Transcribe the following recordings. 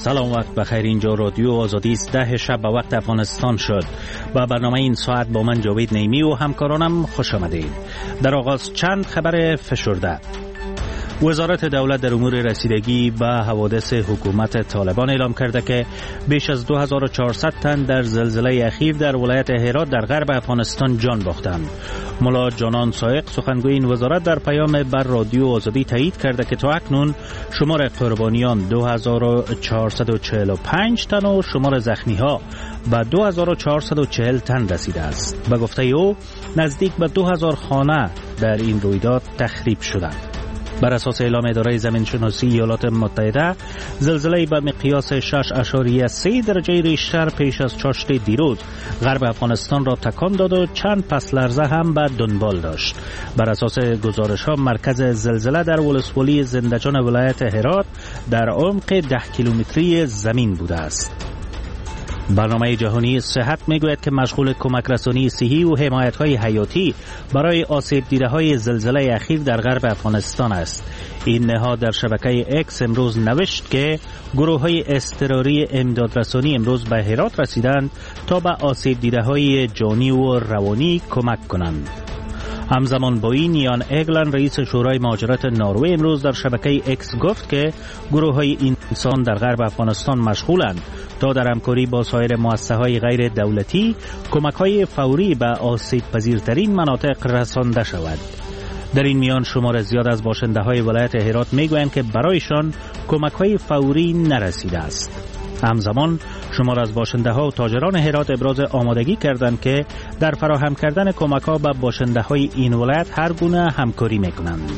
سلام، وقت بخیر. اینجا رادیو آزادی است. 10 شب به وقت افغانستان شد و برنامه این ساعت با من جاوید نیمی و همکارانم خوش آمدید. در آغاز چند خبر فشرده. وزارت دولت در امور رسیدگی به حوادث حکومت طالبان اعلام کرده که بیش از 2400 تن در زلزله اخیر در ولایت هرات در غرب افغانستان جان باختند. ملا جانان سایق سخنگوی این وزارت در پیام بر رادیو آزادی تایید کرده که تا اکنون شمار قربانیان 2445 تن و شمار زخمی ها به 2440 تن رسیده است. به گفته او نزدیک به 2000 خانه در این رویداد تخریب شدند. بر اساس اعلام اداره زمینشناسی ایالات متحده، زلزله به مقیاس 6.3 درجه ریشتر پیش از چاشت دیروز غرب افغانستان را تکان داد و چند پس لرزه هم به دنبال داشت. بر اساس گزارش ها مرکز زلزله در ولسوالی زندجان ولایت هرات در عمق 10 کیلومتری زمین بوده است. برنامه جهانی صحت میگوید که مشغول کمک رسانی صحی و حمایت‌های حیاتی برای آسیب دیده‌های زلزله اخیر در غرب افغانستان است. این نهاد در شبکه اکس امروز نوشت که گروه‌های اضطراری امدادرسانی امروز به هرات رسیدند تا به آسیب دیده‌های جانی و روانی کمک کنند. همزمان با این یان اگلن رئیس شورای مهاجرت نروژ امروز در شبکه اکس گفت که گروه‌های انسان در غرب افغانستان مشغولند تا در همکاری با سایر مؤسسه‌های غیر دولتی کمک‌های فوری به آسیب پذیرترین مناطق رسانده شود. در این میان شمار زیاد از باشنده‌های ولایت هرات میگویند که برایشان کمک‌های فوری نرسیده است. همزمان شمار از باشنده‌ها و تاجران هرات ابراز آمادگی کردند که در فراهم کردن کمک‌ها به باشنده‌های این ولایت هر گونه همکاری می‌کنند.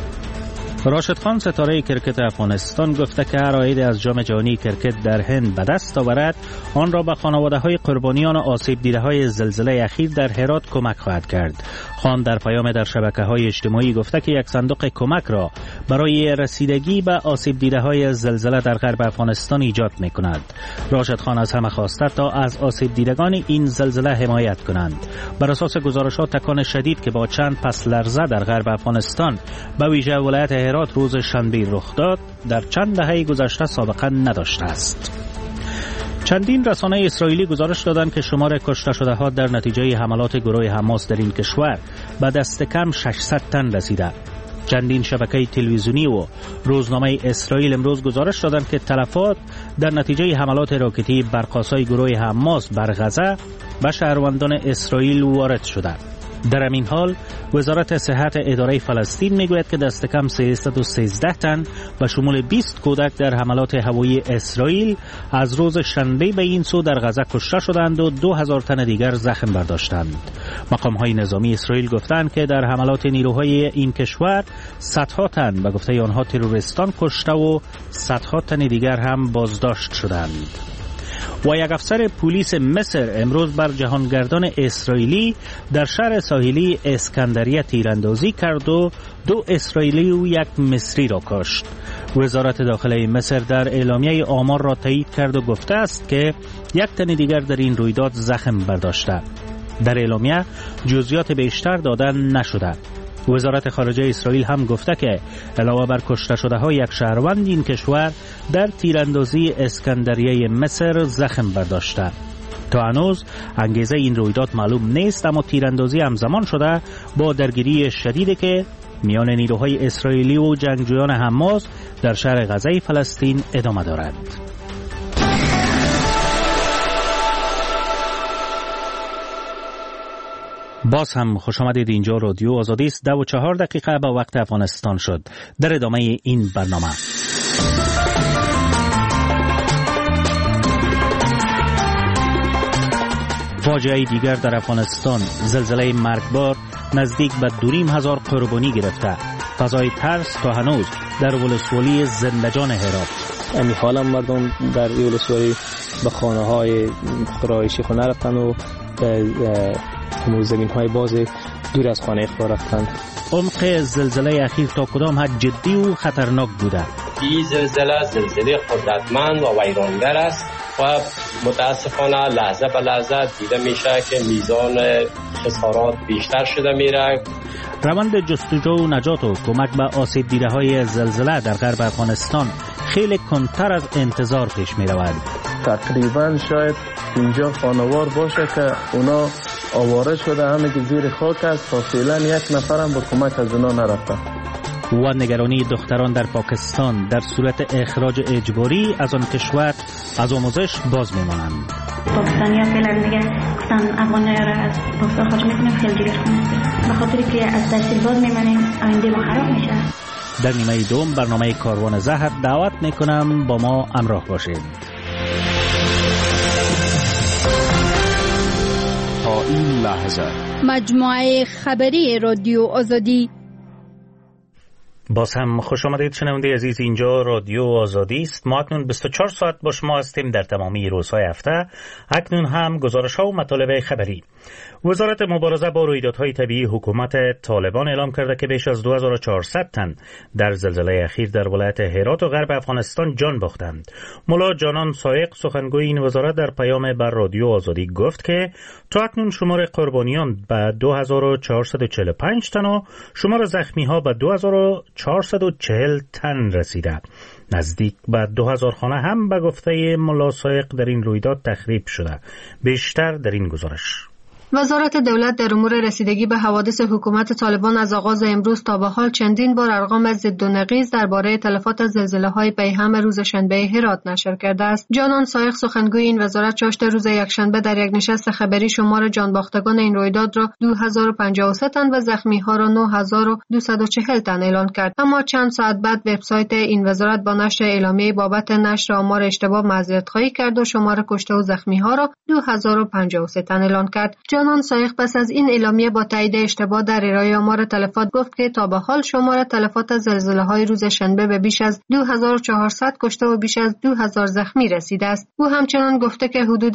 راشد خان ستاره کرکت افغانستان گفته که هر عاید از جام جهانی کرکت در هند به دست آورد آن را به خانواده‌های قربانیان و آسیب دیده‌های زلزله اخیر در هرات کمک خواهد کرد. خان در پیام در شبکه‌های اجتماعی گفته که یک صندوق کمک را برای رسیدگی به آسیب دیده‌های زلزله در غرب افغانستان ایجاد می‌کند. راشد خان از همه خواسته تا از آسیب دیدگان این زلزله حمایت کنند. بر اساس گزارشات تکان شدید که با چند پس لرزه در غرب افغانستان به ویژه ولایت هرات روز شنبه رخ داد در چند دهه گذشته سابقه نداشته است. چندین رسانه اسرائیلی گزارش دادند که شمار کشته شده ها در نتیجه حملات گروه حماس در این کشور به دست کم 600 تن رسیده. چندین شبکه تلویزیونی و روزنامه اسرائیل امروز گزارش دادند که تلفات در نتیجه حملات راکتی برق‌آسای گروه حماس بر غزه به شهروندان اسرائیل وارد شده. در همین حال وزارت صحت اداره فلسطین میگوید که دست کم 313 تن و شمول 20 کودک در حملات هوایی اسرائیل از روز شنبه به این سو در غزه کشته شدند و 2000 تن دیگر زخم برداشتند. مقام‌های نظامی اسرائیل گفتند که در حملات نیروهای این کشور صدها تن به گفته آنها تروریستان کشته و صدها تن دیگر هم بازداشت شدند. و یک افسر پلیس مصر امروز بر جهانگردان اسرائیلی در شهر ساحلی اسکندریه تیراندازی کرد و 2 اسرائیلی و 1 مصری را کشت. وزارت داخله مصر در اعلامیه آمار را تایید کرد و گفته است که 1 تن دیگر در این رویداد زخم برداشته. در اعلامیه جزئیات بیشتر داده نشده. وزارت خارجه اسرائیل هم گفته که علاوه بر کشته شده ها 1 شهروند این کشور در تیراندازی اسکندریه مصر زخم برداشته. تا هنوز انگیزه این رویداد معلوم نیست، اما تیراندازی همزمان شده با درگیری شدیدی که میان نیروهای اسرائیلی و جنگجویان حماس در شهر غزه فلسطین ادامه دارد. باز هم خوش آمدید. اینجا رادیو آزادی است. 4 دقیقه به وقت افغانستان شد. در ادامه این برنامه فاجعه دیگر در افغانستان، زلزله مرگبار نزدیک به 2500 قربانی گرفته. فضای ترس تا هنوز در ولسوالی زندجان هرات. امی حالا مردم در ولسوالی به خانه های رایشی خونه رفتن و زمین های باز دور از خانه خود رفتن. عمق زلزله اخیر تا کدام حد جدی و خطرناک بوده؟ این زلزله قدرتمند و ویرانگر است و متاسفانه لحظه به لحظه دیده میشه که میزان خسارات بیشتر شده میره. روند جستجو و نجات و کمک به آسیب دیده های زلزله در غرب افغانستان خیلی کمتر از انتظار پیش می رود. تقریبا شاید 50 خانوار باشه که اونا آواره شده، همه که زیر خاک است تا فعلا یک نفرم به کمک از اونا نرفته. و نگرانی دختران در پاکستان در صورت اخراج اجباری از آن کشور از آموزش باز میمانند. پاکستانی ها فعلا دیگه گفتن افغانی را از پاکستان خارج میکنیم، خیلی دیگه به خاطری که از تحصیل باز میمانیم آینده ما خراب میشه. در نیمه دوم برنامه کاروان زهر دعوت میکنم با ما همراه باشید. تا این لحظه مجموعه خبری رادیو آزادی. باز هم خوش آمدید شنونده عزیز، اینجا رادیو آزادی است. ما اکنون 24 ساعت با شما هستیم در تمامی روزهای هفته. اکنون هم گزارش‌ها و مطالب خبری. وزارت مبارزه با رویدادهای طبیعی حکومت طالبان اعلام کرده که بیش از 2400 تن در زلزله اخیر در ولایت هرات و غرب افغانستان جان باختند. ملا جانان سایق سخنگوی این وزارت در پیام بر رادیو آزادی گفت که تا اکنون شمار قربانیان به 2445 تن و شمار زخمی‌ها به 2440 تن رسیده. نزدیک به 2000 خانه هم به گفته ملا سایق در این رویداد تخریب شده. بیشتر در این گزارش. وزارت دولت در امور رسیدگی به حوادث حکومت طالبان از آغاز امروز تا به حال چندین بار ارقام ضد و نقیض درباره تلفات از زلزله‌های پیهم روز شنبه هرات نشر کرده است. جانان سایق سخنگوی این وزارت چاشت روز یکشنبه در یک نشست خبری شمار جانباختگان این رویداد را 2053 تن و زخمی‌ها را 9240 تن اعلام کرد. اما چند ساعت بعد وبسایت این وزارت با نشر اعلامیه بابت نشر آمار اشتباه معذرت‌خواهی کرد و شمار کشته و زخمی‌ها را 2053 تن اعلام کرد. جانان سایق پس از این اعلامیه با تایید اشتباه در ارائه آمار تلفات گفت که تا به حال شمار تلفات از زلزله‌های روز شنبه به بیش از 2400 کشته و بیش از 2000 زخمی رسیده است. او همچنان گفته که حدود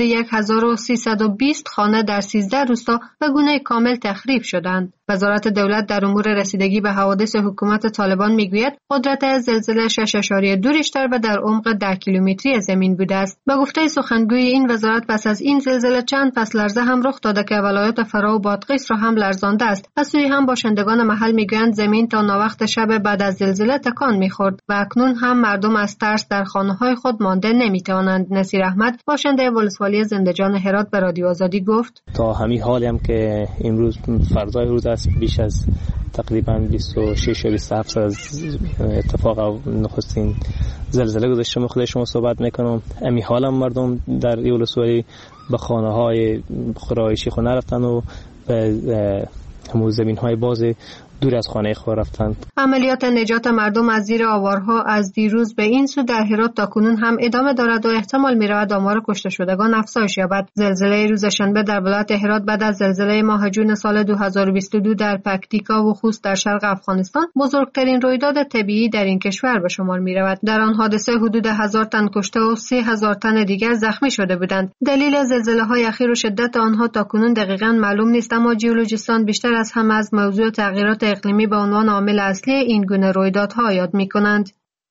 1320 خانه در 13 روستا به گونه کامل تخریب شدند. وزارت دولت در امور رسیدگی به حوادث حکومت طالبان میگوید قدرت زلزله 6.2 ریشتر و در عمق 10 کیلومتری زمین بوده است. به گفته سخنگوی این وزارت پس از این زلزله چند پس لرزه هم رخ داده که ولایات فرا و بادغیس را هم لرزانده است. از سوی هم باشندگان محل میگویند زمین تا ناوقت شب بعد از زلزله تکان میخورد و اکنون هم مردم از ترس در خانه‌های خود مانده نمیتوانند. نصیر احمد باشنده ولسوالی زنده‌جان هرات به رادیو آزادی گفت تا همین حالی هم که امروز فردای روز است بیش از تقریبا 26 یا 27 از اتفاق نخستین زلزله گذشته خود شما صحبت میکنم. همین حال هم مردم در ولسوالی به خانه‌های خرایشی خود نرفتن و به همون زمین‌های باز دور از خانه خود رفتند. عملیات نجات مردم از زیر آوارها از دیروز به این سو در هرات تاکنون هم ادامه دارد و احتمال می‌رود آمار کشته شدگان افزایش یابد. زلزله روز شنبه در ولایت هرات بعد از زلزله ماه جون سال 2022 در پکتیکا و خوست در شرق افغانستان بزرگترین رویداد طبیعی در این کشور به شمار می‌رود. در آن حادثه حدود 1000 تن کشته و 3000 تن دیگر زخمی شده بودند. دلیل زلزله‌های اخیر و شدت آنها تاکنون دقیقاً معلوم نیست، اما ژئولوژیستان بیشتر از همه از موضوع تغییرات اقلیمی به عنوان عامل اصلی این گونه رویدادها یاد می‌کنند.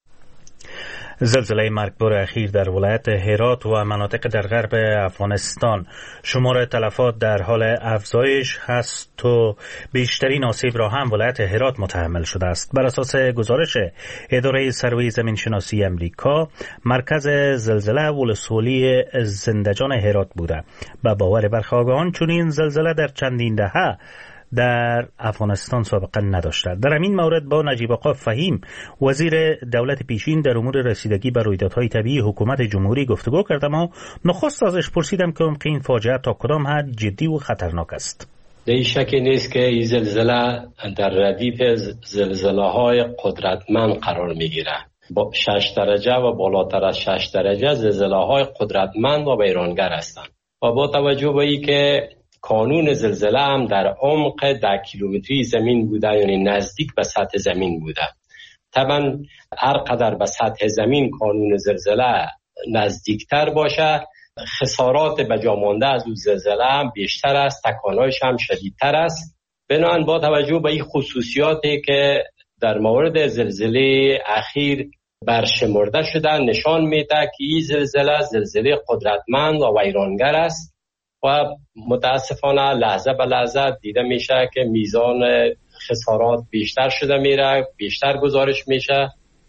زلزله مرگبار اخیر در ولایت هرات و مناطق در غرب افغانستان شمار تلفات در حال افزایش هست و بیشترین آسیب را هم ولایت هرات متحمل شده است. بر اساس گزارش اداره سروی زمین شناسی امریکا، مرکز زلزله ولسوالی زنده‌جان هرات بوده. به باور برخی آگاهان چنین زلزله در چندین دهه در افغانستان سابقه نداشته. در همین مورد با نجیب آقا فهیم وزیر دولت پیشین در امور رسیدگی به رویدادهای طبیعی حکومت جمهوری گفتگو کردم و نخست ازش پرسیدم که عمق این فاجعه تا کدام حد جدی و خطرناک است. در شکی نیست که این زلزله در ردیف زلزله‌های قدرتمند قرار میگیره. با 6 درجه و بالاتر از 6 درجه زلزله‌های قدرتمند و ویرانگر هستند. و با توجه به اینکه کانون زلزله هم در عمق 10 کیلومتری زمین بوده، یعنی نزدیک به سطح زمین بوده. طبعا هر قدر به سطح زمین کانون زلزله نزدیکتر باشه، خسارات به جا مانده از اون زلزله هم بیشتر است، تکانهایش هم شدیدتر است. بنابراین با توجه به این خصوصیاتی که در مورد زلزله اخیر برشمرده شده، نشان میده که این زلزله قدرتمند و ویرانگر است و متاسفانه لحظه به لحظه دیده میشه که میزان خسارات بیشتر شده میره، بیشتر گزارش میشه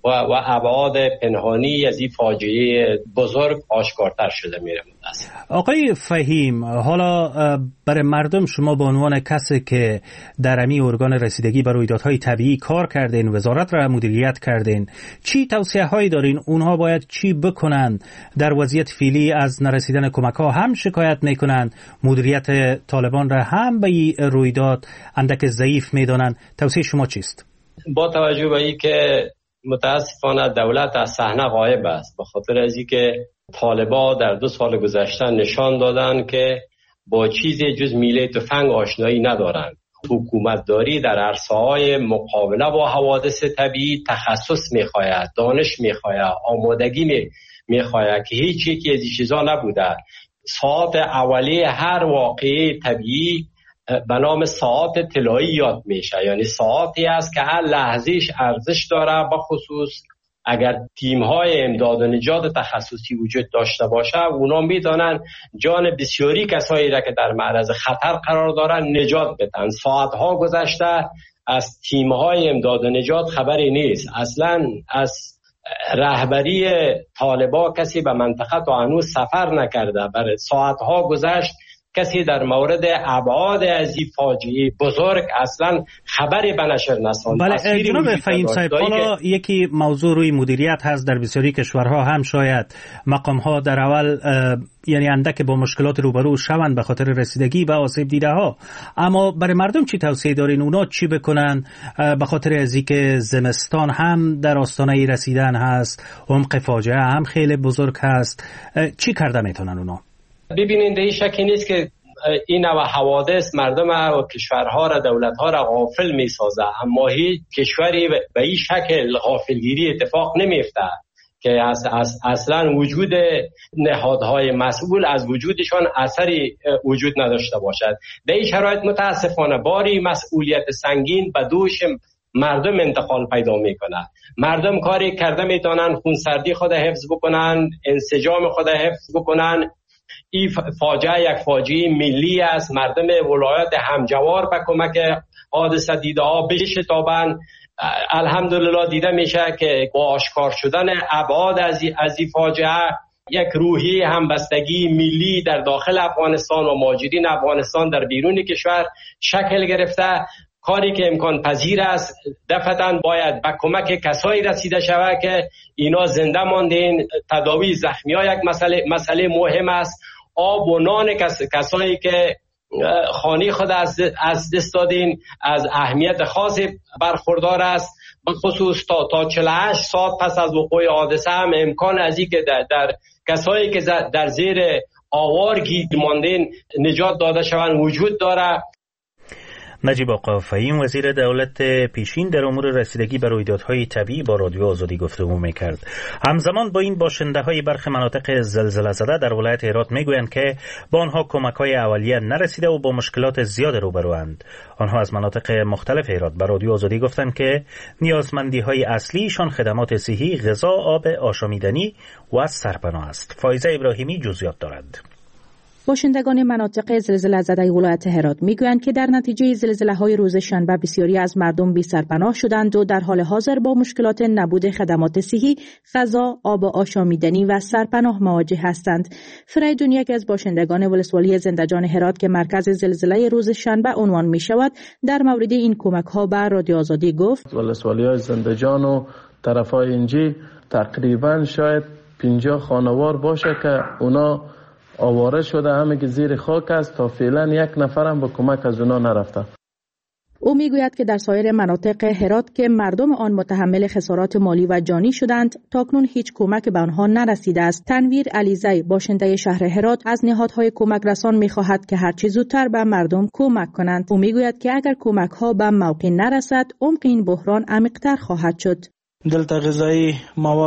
و ابعاد پنهانی از این فاجعه بزرگ آشکارتر شده میره. آقای فهیم، حالا برای مردم شما به عنوان کسی که در امی ارگان رسیدگی بر رویدادهای طبیعی کار کردین، وزارت را مدیریت کردین، چی توصیه هایی دارین؟ اونها باید چی بکنن در وضعیت فعلی از نرسیدن کمک ها؟ هم شکایت میکنن مدیریت طالبان را هم به این رویداد اندک ضعیف میدانن. توصیه شما چیست؟ با توجه به این که متاسفانه دولت از صحنه غایب است، به خاطر از اینکه طالبان در 2 سال گذشته نشان دادن که با چیزی جز میله تفنگ آشنایی ندارند. حکومتداری در عرصه‌های مقابله با حوادث طبیعی تخصص می‌خواهد، دانش می‌خواهد، آمادگی می‌خواهد که هیچ یکی از این چیزا نبوده. ساعت اولیه هر واقعه طبیعی به نام ساعت طلایی یاد میشه، یعنی ساعتی است که هر لحظهش ارزش داره، به خصوص اگر تیم‌های امداد و نجات تخصصی وجود داشته باشه اونا میدانن جان بسیاری کسایی را که در معرض خطر قرار دارن نجات بدن. ساعت‌ها گذشته از تیم‌های امداد و نجات خبری نیست. اصلا از رهبری طالبان کسی به منطقه تا هنوز سفر نکرده. برای ساعت‌ها گذشت کسی در مورد ابعاد از این فاجعه بزرگ اصلا خبری به نشر نسانده. بله جناب فهیم صاحب، حالا یکی موضوع روی مدیریت هست. در بسیاری کشورها هم شاید مقام‌ها در اول یعنی اندک با مشکلات روبرو شوند به خاطر رسیدگی به آسیب دیده ها، اما برای مردم چی توصیه دارین؟ اونا چی بکنن به خاطر از اینکه زمستان هم در آستانه رسیدن هست، عمق فاجعه هم خیلی بزرگ هست، چی کرده میتونن اونا؟ ببینید این شکی نیست که این نوع حوادث مردم و کشورها را، دولتها را غافل می سازه، اما هیچ کشوری به این شکل غافلگیری اتفاق نمیفته که اصلا وجود نهادهای مسئول از وجودشان اثری وجود نداشته باشد. در این شرایط متاسفانه باری مسئولیت سنگین به دوش مردم انتقال پیدا میکنه. مردم کاری کرده میتونن خونسردی خود حفظ بکنن، انسجام خود حفظ بکنن. این فاجعه یک فاجعه ملی است. مردم ولایات همجوار به کمک حادثه دیده ها بشتابند. الحمدلله دیده میشه که با آشکار شدن ابعاد از این فاجعه یک روحیه همبستگی ملی در داخل افغانستان و مهاجرین افغانستان در بیرون کشور شکل گرفته. کاری که امکان پذیر است دفعتاً باید به کمک کسایی رسیده شود که اینا زنده ماندین. تداوی زخمی ها یک مسئله مهم است. آب و نان کسایی که خانه خود از دست دادین از اهمیت خاصی برخوردار است. بخصوص تا 48 ساعت پس از وقوع حادثه هم امکان از این که در کسایی که در زیر آوار گیر ماندین نجات داده شوند وجود داره. نجیب آقا فهیم وزیر دولت پیشین در امور رسیدگی به رویدادهای طبیعی با رادیو آزادی گفتگو میکرد. همزمان با این باشنده های برخی مناطق زلزله زده در ولایت هرات میگویند که با آنها کمک های اولیه نرسیده و با مشکلات زیاد روبروند. آنها از مناطق مختلف هرات به رادیو آزادی گفتند که نیازمندی های اصلیشان خدمات صحی، غذا، آب، آشامیدنی و سرپناه است. فایزه ابراهیمی جزئیات دارد. باشندگان مناطق زلزله زده ولایت هرات میگویند که در نتیجه زلزله‌های روز شنبه بسیاری از مردم بی سرپناه شدند و در حال حاضر با مشکلات نبود خدمات صحی، غذا، آب آشامیدنی و سرپناه مواجه هستند. فریدون یکی از باشندگان ولسوالی زندجان هرات که مرکز زلزله روز شنبه عنوان می شود در مورد این کمک‌ها به رادیو آزادی گفت: ولسوالی زندجان و طرفای اینجی تقریبا شاید 50 خانوار باشه که اونا آواره شده، همه که زیر خاک است. تا فعلا یک نفرم به کمک از اونا نرفته. او میگوید که در سایر مناطق هرات که مردم آن متحمل خسارات مالی و جانی شدند تاکنون هیچ کمک به آنها نرسیده است. تنویر علیزی باشنده شهر هرات از نهادهای کمک رسان میخواهد که هرچه زودتر به مردم کمک کنند. او میگوید که اگر کمک ها به موقع نرسد عمق این بحران عمیق‌تر خواهد شد. غذایی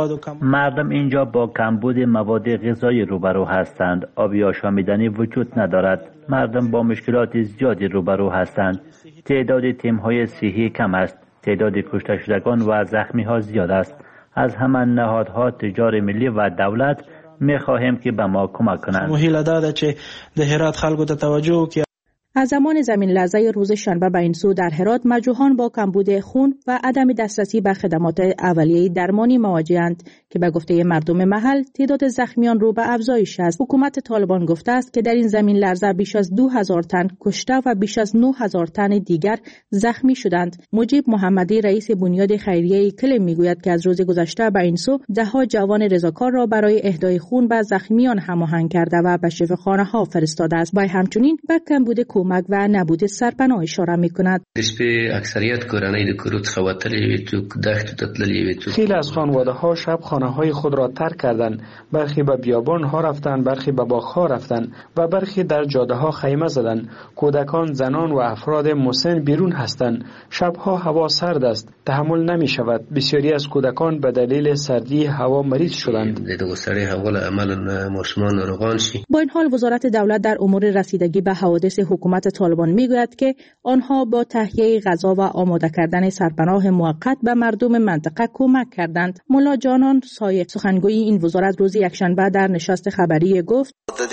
مردم اینجا با کمبود مواد غذایی روبرو هستند. آبی آشامیدنی وجود ندارد. مردم با مشکلات زیادی روبرو هستند. تعداد تیم‌های صحی کم است. تعداد کشته شدگان و زخمی‌ها زیاد است. از همه نهادها تجار ملی و دولت می‌خواهیم که به ما کمک کنند. از زمان زمین لرزه روز شنبه به این سو در هرات مجروحان با کمبود خون و عدم دسترسی به خدمات اولیه درمانی مواجه‌اند که به گفته مردم محل تعداد زخمیان رو به افزایش است. حکومت طالبان گفته است که در این زمین لرزه بیش از 2000 تن کشته و بیش از 9000 تن دیگر زخمی شدند. مجیب محمدی رئیس بنیاد خیریه کلم میگوید که از روز گذشته به این سو ده‌ها جوان رضاکار را برای اهدای خون به زخمیان هماهنگ کرده و به شفاخانه‌ها فرستاده است. با همچنین به کمبود کمک و نبود سرپناه اشاره می‌کند. خیلی از خانواده‌ها شب خانه‌های خود را ترک کردند، برخی به بیابان‌ها رفتند، برخی به باغ‌ها رفتند و برخی در جاده‌ها خیمه زدند. کودکان، زنان و افراد مسن بیرون هستند. شب‌ها هوا سرد است، تحمل نمی‌شود. بسیاری از کودکان به دلیل سردی هوا مریض شدند. با این حال وزارت دولت در امور رسیدگی به حوادث حکومت طالبان میگوید که آنها با تهیه غذا و آماده کردن سرپناه موقت به مردم منطقه کمک کردند. ملا جانان سایق سخنگوی این وزارت روز یکشنبه در نشست خبری گفت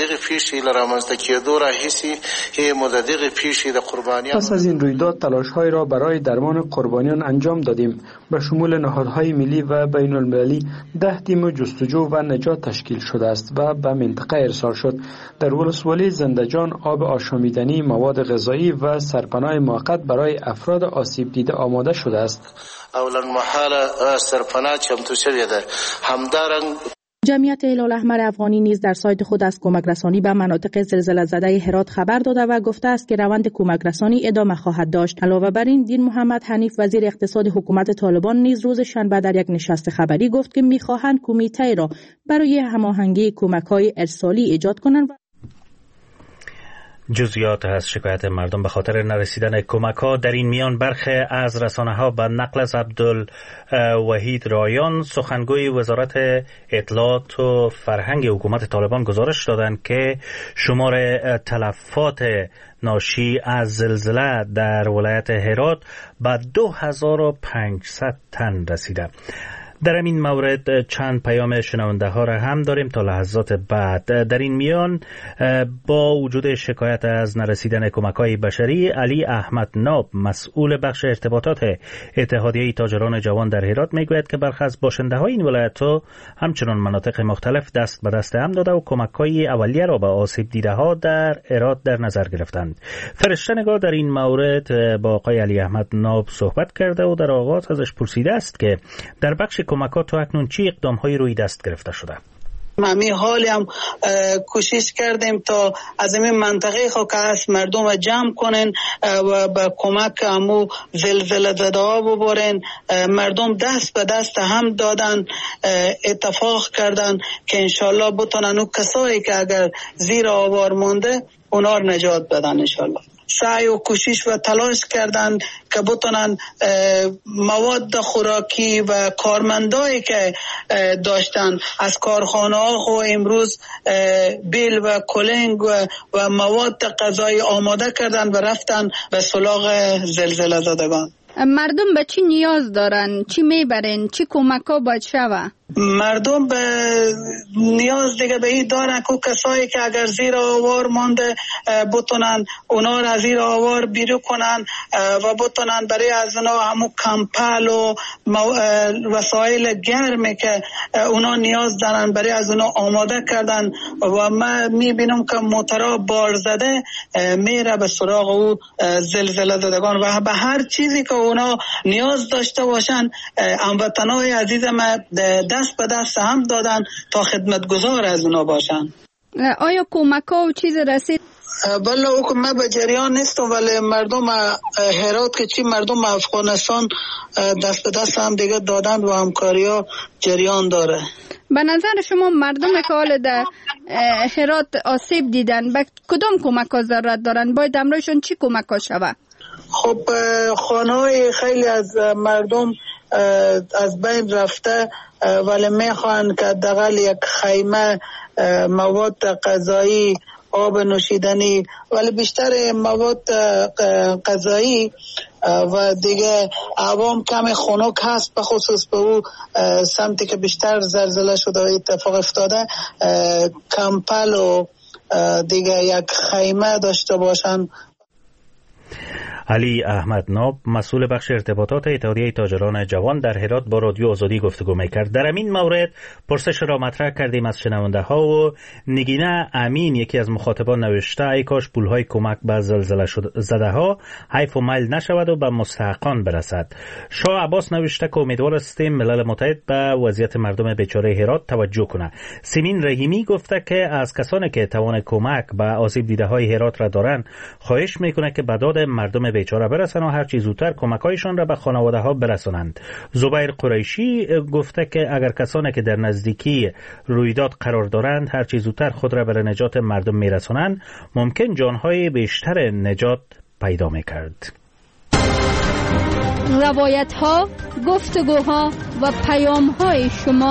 پس از این رویداد تلاش‌های را برای درمان قربانیان انجام دادیم. به شمول نهادهای ملی و بین المللی 10 تیم جستجو و نجات تشکیل شده است و به منطقه ارسال شد. در ولسوالی زندجان آب آشامیدنی، مواد غذایی و سرپناه موقت برای افراد آسیب دیده آماده شده است. اولا محال سرپناه چمتو شده ده. همدارنگ جمعیت هلال احمر افغانی نیز در سایت خود از کمک رسانی به مناطق زلزله زده هرات خبر داده و گفته است که روند کمک رسانی ادامه خواهد داشت. علاوه بر این دین محمد حنیف وزیر اقتصاد حکومت طالبان نیز روز شنبه در یک نشست خبری گفت که می‌خواهند کمیته را برای هماهنگی کمک‌های ارسالی ایجاد کنند. جزئیات از شکایت مردم به خاطر نرسیدن کمک‌ها در این میان برخی از رسانه‌ها به نقل از عبدالوحید رایان سخنگوی وزارت اطلاعات و فرهنگ حکومت طالبان گزارش دادند که شمار تلفات ناشی از زلزله در ولایت هرات به 2500 تن رسیده. در این مورد چند پیام شنونده ها را هم داریم تا لحظات بعد. در این میان با وجود شکایت از نرسیدن کمک‌های بشری، علی احمد ناب مسئول بخش ارتباطات اتحادیه تاجران جوان در هرات میگوید که برخی از باشنده‌های این ولایت‌ها همچنان مناطق مختلف دست به دست هم داده و کمک‌های اولیه را به آسیب دیده‌ها در هرات در نظر گرفتند. فرشته نگار در این مورد با آقای علی احمد ناب صحبت کرده و در آغاز ازش پرسیده است که در بخش کمک‌ها تا اکنون چه اقدام‌هایی روی دست گرفته شده؟ ما حالی هم کوشش کردیم تا از این منطقه خو که هست مردم را جمع کنن و به کمک همو زلزله زده ها ببرن. مردم دست به دست هم دادن، اتفاق کردن که انشالله بتونن اون کسایی که اگر زیر آوار مونده اونا رو نجات بدن. انشالله سعی و کوشش و تلاش کردند که بتونن مواد خوراکی و کارمندایی که داشتن از کارخانه ها خو امروز بیل و کلنگ و مواد غذایی آماده کردن و رفتن به سراغ زلزله زدگان. مردم به چی نیاز دارن؟ چی میبرن؟ چی کمک ها باید شوه؟ مردم به نیاز دیگه به این دارن که کسایی که اگر زیر آوار مانده بتونن اونا را زیر آوار بیرون کنن و بتونن برای از اونا همون کمپل و وسایل گرمی که اونا نیاز دارن برای از اونا آماده کردن. و من میبینم که موترها بار زده میره به سراغ او زلزله زدگان و به هر چیزی که اونا نیاز داشته باشن هموطنای عزیزم دست به دست هم دادن تا خدمتگزار از اونا باشن. آیا کمک ها و چیز رسید؟ بله او من به جریان نیستم، ولی مردم هرات که چی مردم افغانستان دست به دست هم دیگه دادن و همکاری ها جریان داره. به نظر شما مردم که حال در هرات آسیب دیدن به کدام کمک ها ضرورت دارن؟ باید امروزشون چی کمک ها شوه؟ خب خانه های خیلی از مردم از بین رفته، ولی میخوان که دقیقا یک خیمه، مواد غذایی، آب نوشیدنی، ولی بیشتر مواد غذایی و دیگه عوام کم خنک هست، به خصوص به او سمتی که بیشتر زلزله شده و اتفاق افتاده، کمپل و دیگه یک خیمه داشته باشن. علی احمد ناب مسئول بخش ارتباطات اتحادیه تاجران جوان در هرات با رادیو آزادی گفتگو می‌کرد. در این مورد پرسش را مطرح کردیم از شنونده ها و نگینه امین یکی از مخاطبان نوشته ای کاش پولهای کمک به زلزله زده ها حیف و میل نشود و به مستحقان برسد. شاه عباس نوشته که امیدوار هستیم ملل متحد به وضعیت مردم بیچاره هرات توجه کنه. سیمین رحیمی گفته که از کسانی که توان کمک به آسیب دیده های هرات را دارند خواهش میکنه که به داد مردم بیچاره برسن و هر چه زودتر کمک‌هایشان را به خانواده ها برسانند. زبیر قریشی گفته که اگر کسانی که در نزدیکی رویداد قرار دارند هر چه زودتر خود را برای نجات مردم میرسانند ممکن جانهای بیشتر نجات پیدا میکرد. روایت ها، گفتگوها و پیام های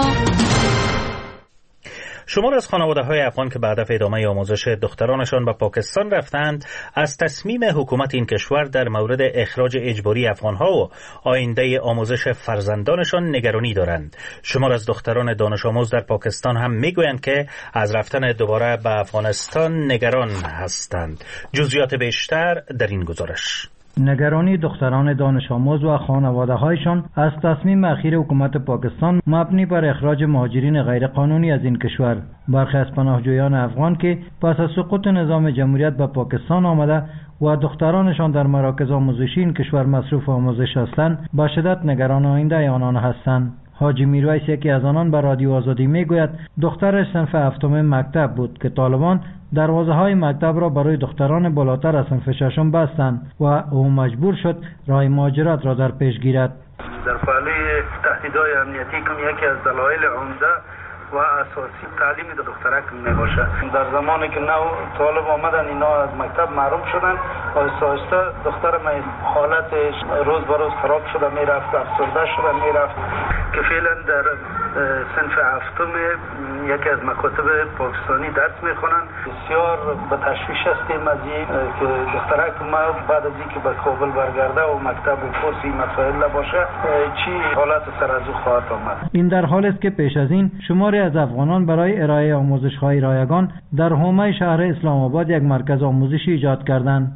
شمار از خانواده‌های افغان که به هدف ادامه آموزش دخترانشان به پاکستان رفتند از تصمیم حکومت این کشور در مورد اخراج اجباری افغان‌ها و آینده آموزش فرزندانشان نگرانی دارند. شمار از دختران دانش آموز در پاکستان هم میگویند که از رفتن دوباره به افغانستان نگران هستند. جزئیات بیشتر در این گزارش. نگرانی دختران دانش آموز و خانواده‌هایشان از تصمیم اخیر حکومت پاکستان مبنی بر اخراج مهاجرین غیر قانونی از این کشور. برخی از پناهجویان افغان که پس از سقوط نظام جمهوریت به پاکستان آمده و دخترانشان در مراکز آموزشی این کشور مصروف آموزش هستند به شدت نگران آینده آنان هستند. حاجی میرویس یکی از آنان به رادیو آزادی میگوید دخترش صنف هفتم مکتب بود که طالبان دروازه های مکتب را برای دختران بالاتر از صنف ششم بستند و او مجبور شد راه مهاجرت را در پیش گیرد. در فعالی تهدیدهای امنیتی که یکی از دلایل عمده و اساسی تعلیم دخترک میباشه. در زمانی که نو طالب آمدن اینا از مکتب محروم شدن و آهسته دختر من حالتش روز به روز خراب شده میرفت، افسرده شده میرفت که فعلا در صنف هفتم یکی از مکاتب پاکستانی درس میخونن. بسیار به تشویش هستیم از این که دخترک ما بعد از اینکه به کابل برگرده و مکتب و کورس این مسائل باشه چی حالت سر از او خواهد آمد. این در حالی است که پیش از این شماری از افغانان برای ارائه آموزش‌های رایگان در حومه شهر اسلام آباد یک مرکز آموزشی ایجاد کردند.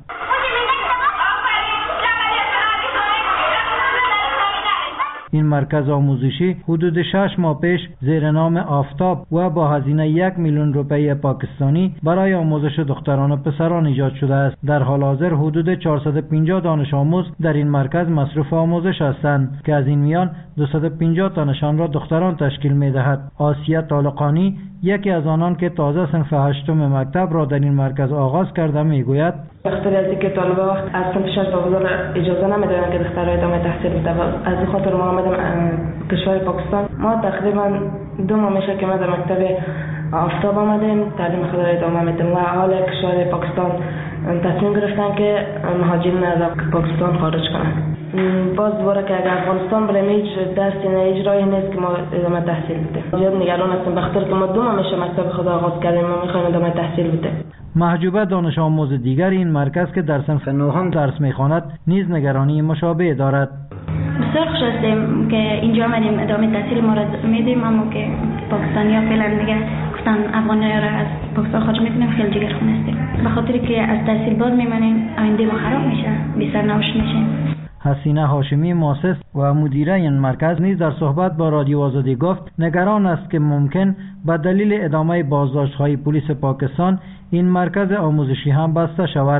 این مرکز آموزشی حدود 6 ماه پیش زیر نام آفتاب و با هزینه 1 میلیون روپیه پاکستانی برای آموزش دختران و پسران ایجاد شده است. در حال حاضر حدود 450 دانش آموز در این مرکز مصروف آموزش هستند که از این میان 250 تنشان را دختران تشکیل می‌دهد. آسیه طالقانی یکی از آنان که تازه صنف هشتم مکتب را در این مرکز آغاز کرده میگوید بخاطر از اینکه طالبا وقت از صنف 6 تا حضور اجازه نمیدادن که دخترها ادامه تحصیل بده و از این خاطر ما آمدیم کشور پاکستان. ما تقریبا 2 ماه میشه که ما در مکتب آفتاب آمدیم تعلیم خود را ادامه میدیم و حال کشور پاکستان تصمیم گرفتن که مهاجرین از پاکستان خارج کنن. باز دوباره که اگر افغانستان برای هیچ درسی نه هیچ راهی نیست که ما ادامه تحصیل بدیم. زیاد نگران هستیم بخاطر که ما 2 ماه میشه مکتب خود آغاز کردیم ما میخوایم ادامه تحصیل بدیم. محجوبه دانش آموز دیگر این مرکز که در صنف 9 درس میخواند نیز نگرانی مشابه دارد. بسیار خوش هستیم که اینجا آمدیم ادامه تحصیل ما را میدیم اما که پاکستانی‌ها فعلا دیگه گفتن افغانی‌ها را از پاکستان خارج میکنیم خیلی جگرخون هستیم بخاطر که از تحصیل باز میمانیم آینده ما خراب میشه بی سرنوشت میشیم. حسینه هاشمی مؤسس و مدیره این مرکز نیز در صحبت با رادیو آزادی گفت نگران است که ممکن به دلیل ادامه بازداشت‌های پلیس پاکستان این مرکز آموزشی هم بسته شود.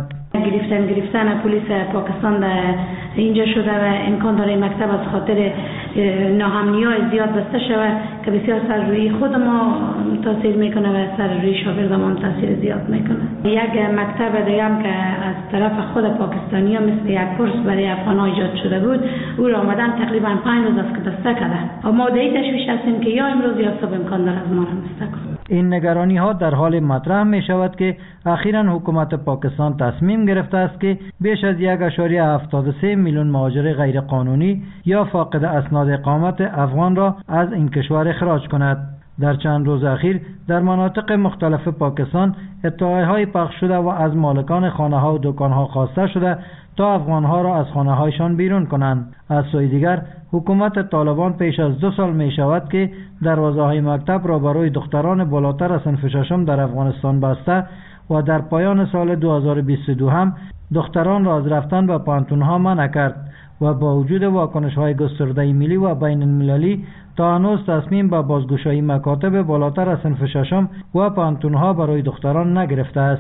گرفتن پلیس پاکستان اینجا شده و امکان داره مکتب از خاطر ناامنی‌های زیاد بسته شود که بسیار سر روی خود ما تاثیر میکنه و سر روی شاگردان تاثیر زیاد میکنه. یک مکتب دیگه هم که از طرف خود پاکستانی‌ها مثل یک کورس برای افغان‌ها ایجاد شده بود او را آمدن تقریبا 5 روز است که بسته کرده. اما در تشویش هستیم که یا امروز یا صبح امکان داره از ما را بسته کنه. این نگرانی ها در حال مطرح می شود که اخیراً حکومت پاکستان تصمیم گرفته است که بیش از 1.73 میلیون مهاجر غیر قانونی یا فاقد اسناد اقامت افغان را از این کشور اخراج کند. در چند روز اخیر در مناطق مختلف پاکستان اطلاعیه‌های پخش شده و از مالکان خانه‌ها و دکان‌ها خواسته شده تا افغان‌ها را از خانه‌هایشان بیرون کنند. از سوی دیگر حکومت طالبان پیش از 2 سال می شود که دروازه‌های مکتب را برای دختران بالاتر از صنف 6 در افغانستان بسته و در پایان سال 2022 هم دختران را از رفتن به پانتونها منع کرد و با وجود واکنش‌های گسترده ملی و بین المللی تا هنوز تصمیم به بازگشایی مکاتب بالاتر از صنف ششم و پانتونها برای دختران نگرفته است.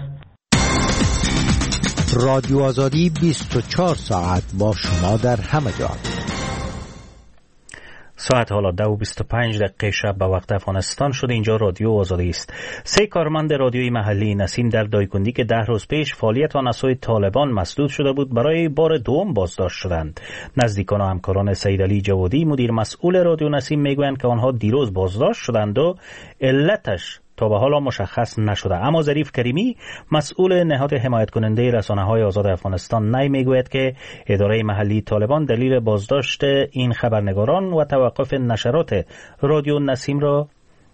رادیو آزادی 24 ساعت با شما در همه جا. ساعت حالا 2:25 شب به وقت افغانستان شده. اینجا رادیو آزادی است. 3 کارمند رادیوی محلی نسیم در دایکندی که 10 روز پیش فعالیت آن از سوی طالبان مسدود شده بود برای بار دوم بازداشت شدند. نزدیکان و همکاران سید علی جوادی مدیر مسئول رادیو نسیم میگویند که آنها دیروز بازداشت شدند و علتش تا به حالا مشخص نشده. اما ظریف کریمی مسئول نهاد حمایت کننده رسانه‌های آزاد افغانستان نی میگوید که اداره محلی طالبان دلیل بازداشت این خبرنگاران و توقف نشرات رادیو نسیم را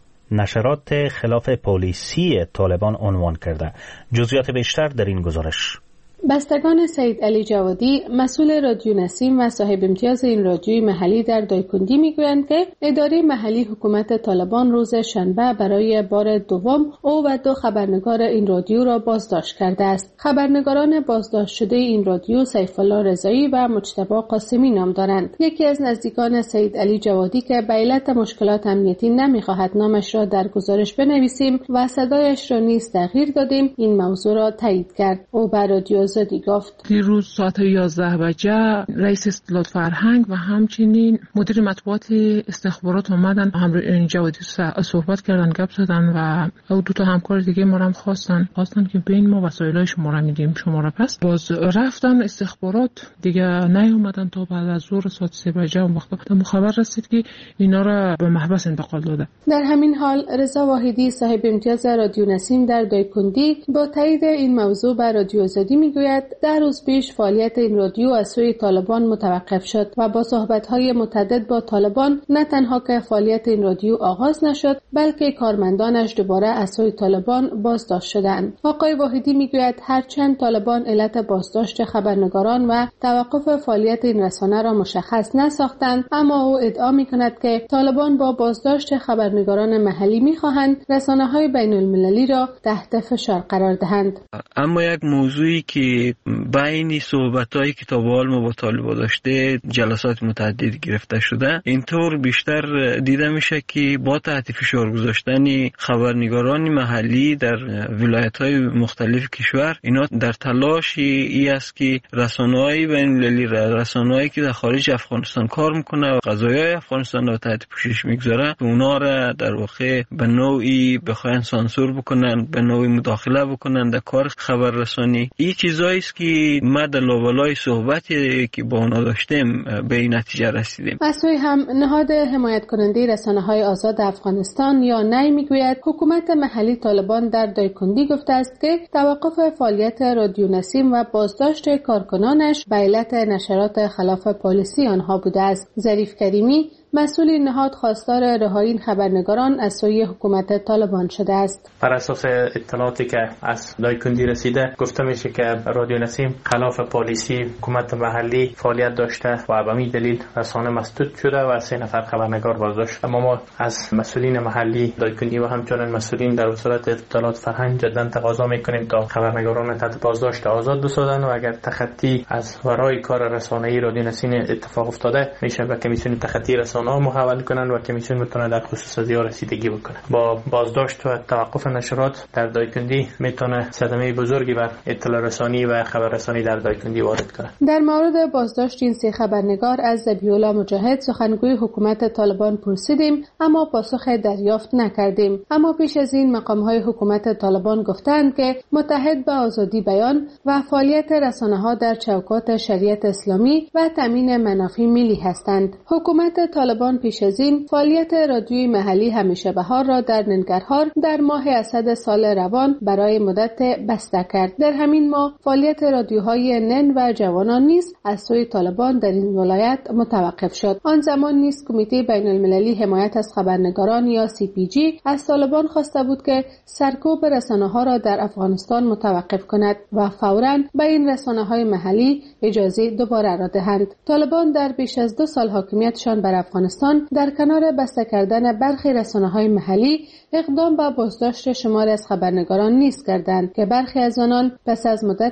نشرات خلاف پالیسی طالبان عنوان کرده. جزئیات بیشتر در این گزارش. بستگان سید علی جوادی مسئول رادیو نسیم و صاحب امتیاز این رادیوی محلی در دایکندی میگویند که اداره محلی حکومت طالبان روز شنبه برای بار دوم او و 2 خبرنگار این رادیو را بازداشت کرده است. خبرنگاران بازداشت شده این رادیو سیف الله رضایی و مجتبی قاسمی نام دارند. یکی از نزدیکان سید علی جوادی که به علت مشکلات امنیتی نمیخواهد نامش را در گزارش بنویسیم و صدایش را نیز تغییر دادیم این موضوع را تایید کرد. او بر رادیو گفت دیروز ساعت 11 بجه رئیس اطلاعات فرهنگ و همچنین مدیر مطبوعات استخبارات اومدن همراه جوادی صحبت کردن، گپ زدن و او 2 تا همکار دیگه ما هم خواستن که بین ما وسایلای شما را میدیم شما را پس باز رفتن استخبارات دیگه نیومدن تا بعد از ظهر ساعت 3 بجه اون وقت خبر رسید که اینا را به محبس انتقال داده. در همین حال رضا واحدی صاحب امتیاز رادیو نسیم در دایکندی با تایید این موضوع بر رادیو آزادی میگوید 10 روز پیش فعالیت این رادیو از سوی طالبان متوقف شد و با صحبت‌های متعدد با طالبان نه تنها که فعالیت این رادیو آغاز نشد بلکه کارمندانش دوباره از سوی طالبان بازداشت شدند. آقای واحدی میگوید هرچند طالبان علت بازداشت خبرنگاران و توقف فعالیت این رسانه را مشخص نساختند، اما او ادعا می‌کند که طالبان با بازداشت خبرنگاران محلی می‌خواهند رسانه‌های بین‌المللی را تحت فشار قرار دهند. اما یک موضوعی که بین صحبت‌هایی که تا به حال ما با طالبان داشته جلسات متعدد گرفته شده اینطور بیشتر دیده میشه که با تحت فشار گذاشتن خبرنگاران محلی در ولایت‌های مختلف کشور اینا در تلاش ای است که رسانه‌های بین‌المللی رسانه‌هایی که در خارج افغانستان کار میکنه و قضایای افغانستان را تحت پوشش میگذاره اونا را در واقع به نوعی بخواین سانسور بکنن، به نوعی مداخله بکنن در کار خبررسانی. این چیزایی است که ما در لابلای صحبتی که با اونا داشتیم به این نتیجه رسیدیم. از سوی هم نهاد حمایت کننده رسانه‌های آزاد افغانستان یا نی میگوید حکومت محلی طالبان در دایکندی گفته است که توقف فعالیت رادیو نسیم و بازداشت کارکنانش به علت نشرات خلاف پالیسی آنها بوده است. ظریف کریمی مسئول این نهاد خواستار رهایی این خبرنگاران از سوی حکومت طالبان شده است. بر اساس اطلاعاتی که از دایکندی رسیده گفته میشه که رادیو نسیم خلاف پالیسی حکومت محلی فعالیت داشته و به همین دلیل رسانه مسدود شده و 3 نفر خبرنگار بازداشت. اما ما از مسئولین محلی دایکندی و همچنین مسئولین در وزارت اطلاعات فرهنگ جداً تقاضا میکنیم تا خبرنگاران تحت بازداشت آزاد بسازند و اگر تخطی از ورای کار رسانه‌ای رادیو نسیم اتفاق افتاده میشه به کمیسیون تخطی رسانه محول کنن و کمیسیون میتونه در خصوص ازیا رسیدگی بکنه. با بازداشت و توقف نشرات در دایکندی میتونه صدمه بزرگی بر اطلاع رسانی و خبررسانی در دایکندی وارد کنه. در مورد بازداشت این 3 خبرنگار از ذبیح‌الله مجاهد سخنگوی حکومت طالبان پرسیدیم اما پاسخ دریافت نکردیم. اما پیش از این مقام‌های حکومت طالبان گفتند که متحد به آزادی بیان و فعالیت رسانه‌ها در چوکات شریعت اسلامی و تامین منافع ملی هستند. حکومت طالبان پیش از این فعالیت رادیوی محلی همیشه بهار را در ننگرهار در ماه اسد سال روان برای مدت بسته کرد. در همین ماه فعالیت رادیوهای نن و جوانان نیز از سوی طالبان در این ولایت متوقف شد. آن زمان نیز کمیته بین المللی حمایت از خبرنگاران یا CPG از طالبان خواسته بود که سرکوب رسانه‌ها را در افغانستان متوقف کند و فوراً به این رسانه‌های محلی اجازه دوباره را دهند. طالبان در بیش از 2 سال حاکمیتشان بر افغانستان در کنار بسته کردن برخی رسانه‌های محلی اقدام به بازداشت شماری از خبرنگاران نیز کردند که برخی از آنان پس از مدت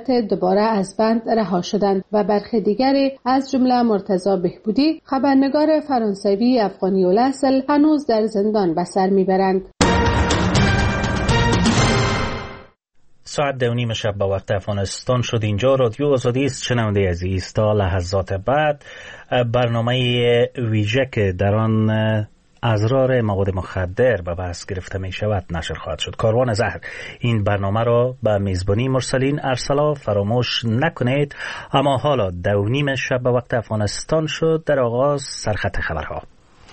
صورت دوباره از بند رها شدند و برخی دیگری از جمله مرتضی بهبودی، خبرنگار فرانسوی افغانی الاصل، هنوز در زندان به سر میبرند. ساعت 2:30 شب به وقت افغانستان شد. اینجا رادیو آزادی است. شنونده عزیز، تا لحظات بعد برنامه ویژه که در آن اضرار مواد مخدر به بحث گرفته می شود نشر خواهد شد. کاروان زهر. این برنامه را به میزبانی مرسلین ارسلا فراموش نکنید. اما حالا 2:30 شب به وقت افغانستان شد. در آغاز سرخط خبرها.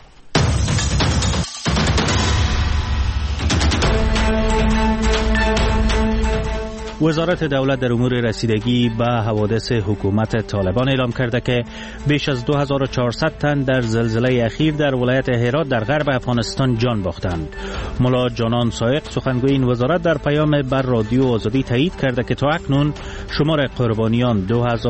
وزارت دولت در امور رسیدگی به حوادث حکومت طالبان اعلام کرده که بیش از 2400 تن در زلزله اخیر در ولایت هرات در غرب افغانستان جان باختند. ملا جانان سایق سخنگوی این وزارت در پیام بر رادیو آزادی تایید کرده که تا اکنون شمار قربانیان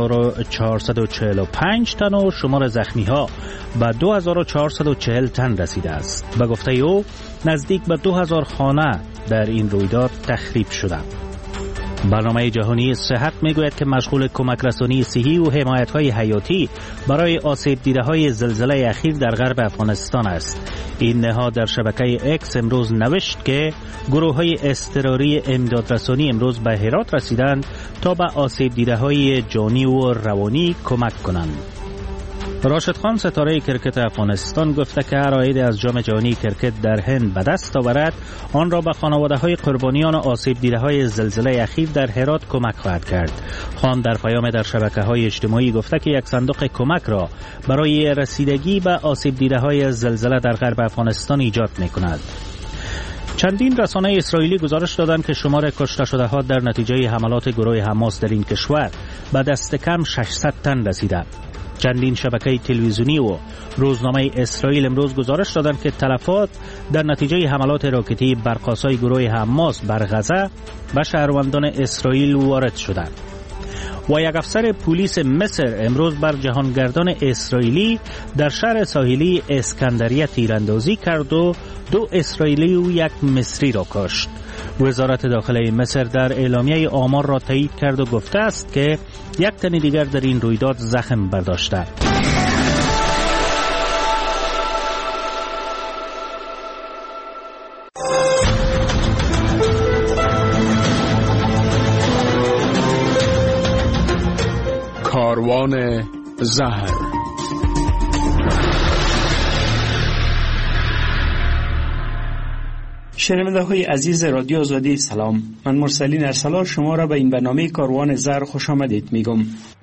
2445 تن و شمار زخمی ها به 2440 تن رسیده است. به گفته او نزدیک به 2000 خانه در این رویداد تخریب شدند. برنامه جهانی صحت میگوید که مشغول کمک رسانی صحی و حمایت‌های حیاتی برای آسیب دیده‌های زلزله اخیر در غرب افغانستان است. این نهاد در شبکه اکس امروز نوشت که گروه‌های اضطراری امدادرسانی امروز به هرات رسیدند تا به آسیب دیده‌های جانی و روانی کمک کنند. راشد خان ستاره کرکت افغانستان گفته که هر عاید از جام جهانی کرکت در هند به دست آورد آن را به خانواده‌های قربانیان آسیب دیده‌های زلزله اخیر در هرات کمک خواهد کرد. خان در پیام در شبکه‌های اجتماعی گفته که یک صندوق کمک را برای رسیدگی به آسیب دیده‌های زلزله در غرب افغانستان ایجاد می‌کند. چندین رسانه اسرائیلی گزارش دادند که شمار کشته شده ها در نتیجه حملات گروه حماس در این کشور به دست کم 600 تن رسیده. چندین شبکه تلویزیونی و روزنامه اسرائیل امروز گزارش دادند که تلفات در نتیجه حملات راکتی برق‌آسای گروه حماس بر غزه و شهروندان اسرائیل وارد شدند. و یک افسر پلیس مصر امروز بر جهانگردان اسرائیلی در شهر ساحلی اسکندریه تیراندازی کرد و 2 اسرائیلی و 1 مصری را کشت. وزارت داخله مصر در اعلامیه آمار را تایید کرد و گفته است که 1 تن دیگر در این رویداد زخم برداشته. کاروان زهر. شنونده های عزیز رادیو آزادی سلام. من مرسلین ارسلا شما را به این برنامه کاروان زهر خوش آمدید میگم.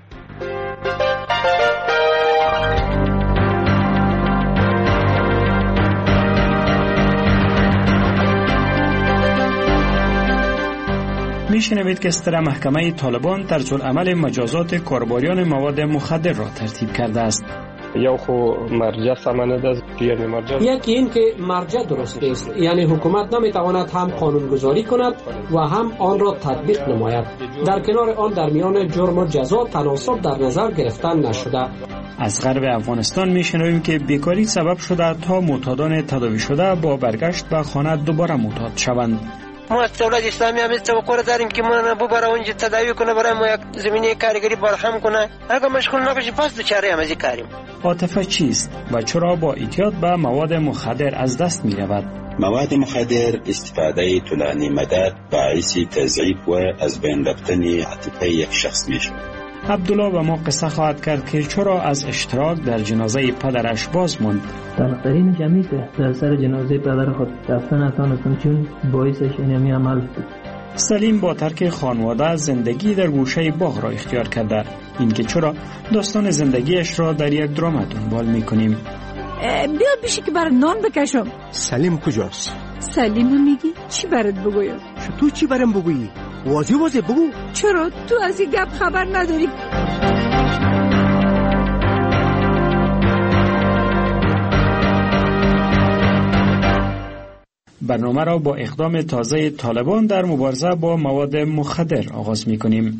میشنوید که استرا محکمه طالبان طرزالعمل مجازات کاربریان مواد مخدر را ترتیب کرده است. یا خو مرجع سمنه دست یعنی مرجع یکی این که مرجع درست است، یعنی حکومت نمیتواند هم قانون گذاری کند و هم آن را تطبیق نماید. در کنار آن در میان جرم و جزا تناسب در نظر گرفتن نشده. از غرب افغانستان میشنویم که بیکاری سبب شده تا معتادان تداوی شده با برگشت به خانه دوباره معتاد شوند. ما از دولت اسلامی هم توقع داریم که ما ببره اونجا تداوی کنه، برای ما یک زمینه کارگری برهم کنه. اگر مشغول نباشیم پس دوچاره هم از این کاریم. عاطفه چیست و چرا با اعتیاد به مواد مخدر از دست می رود؟ مواد مخدر استفاده طولانی مدت باعث تضعیف و از بین رفتن عاطفه یک شخص می شود. عبدالله به ما قصه خواهد کرد که چرا از اشتراک در جنازه پدرش باز موند. طرفدارین جمعی که در سر جنازه پدر خود رفتن نتانستم چون باعثش اینمی عمل بود. سلیم با ترک خانواده زندگی در گوشه باغ را اختیار کرده. این که چرا داستان زندگیش را در یک درام دنبال میکنیم. بیا بیشی که برای نان بکشم. سلیم کجاست؟ سلیم میگی؟ چی برات بگویم؟ تو چی برام بگویی؟ واضح بگو. چرا تو از این گپ خبر نداری؟ برنامه را با اقدام تازه طالبان در مبارزه با مواد مخدر آغاز می‌کنیم.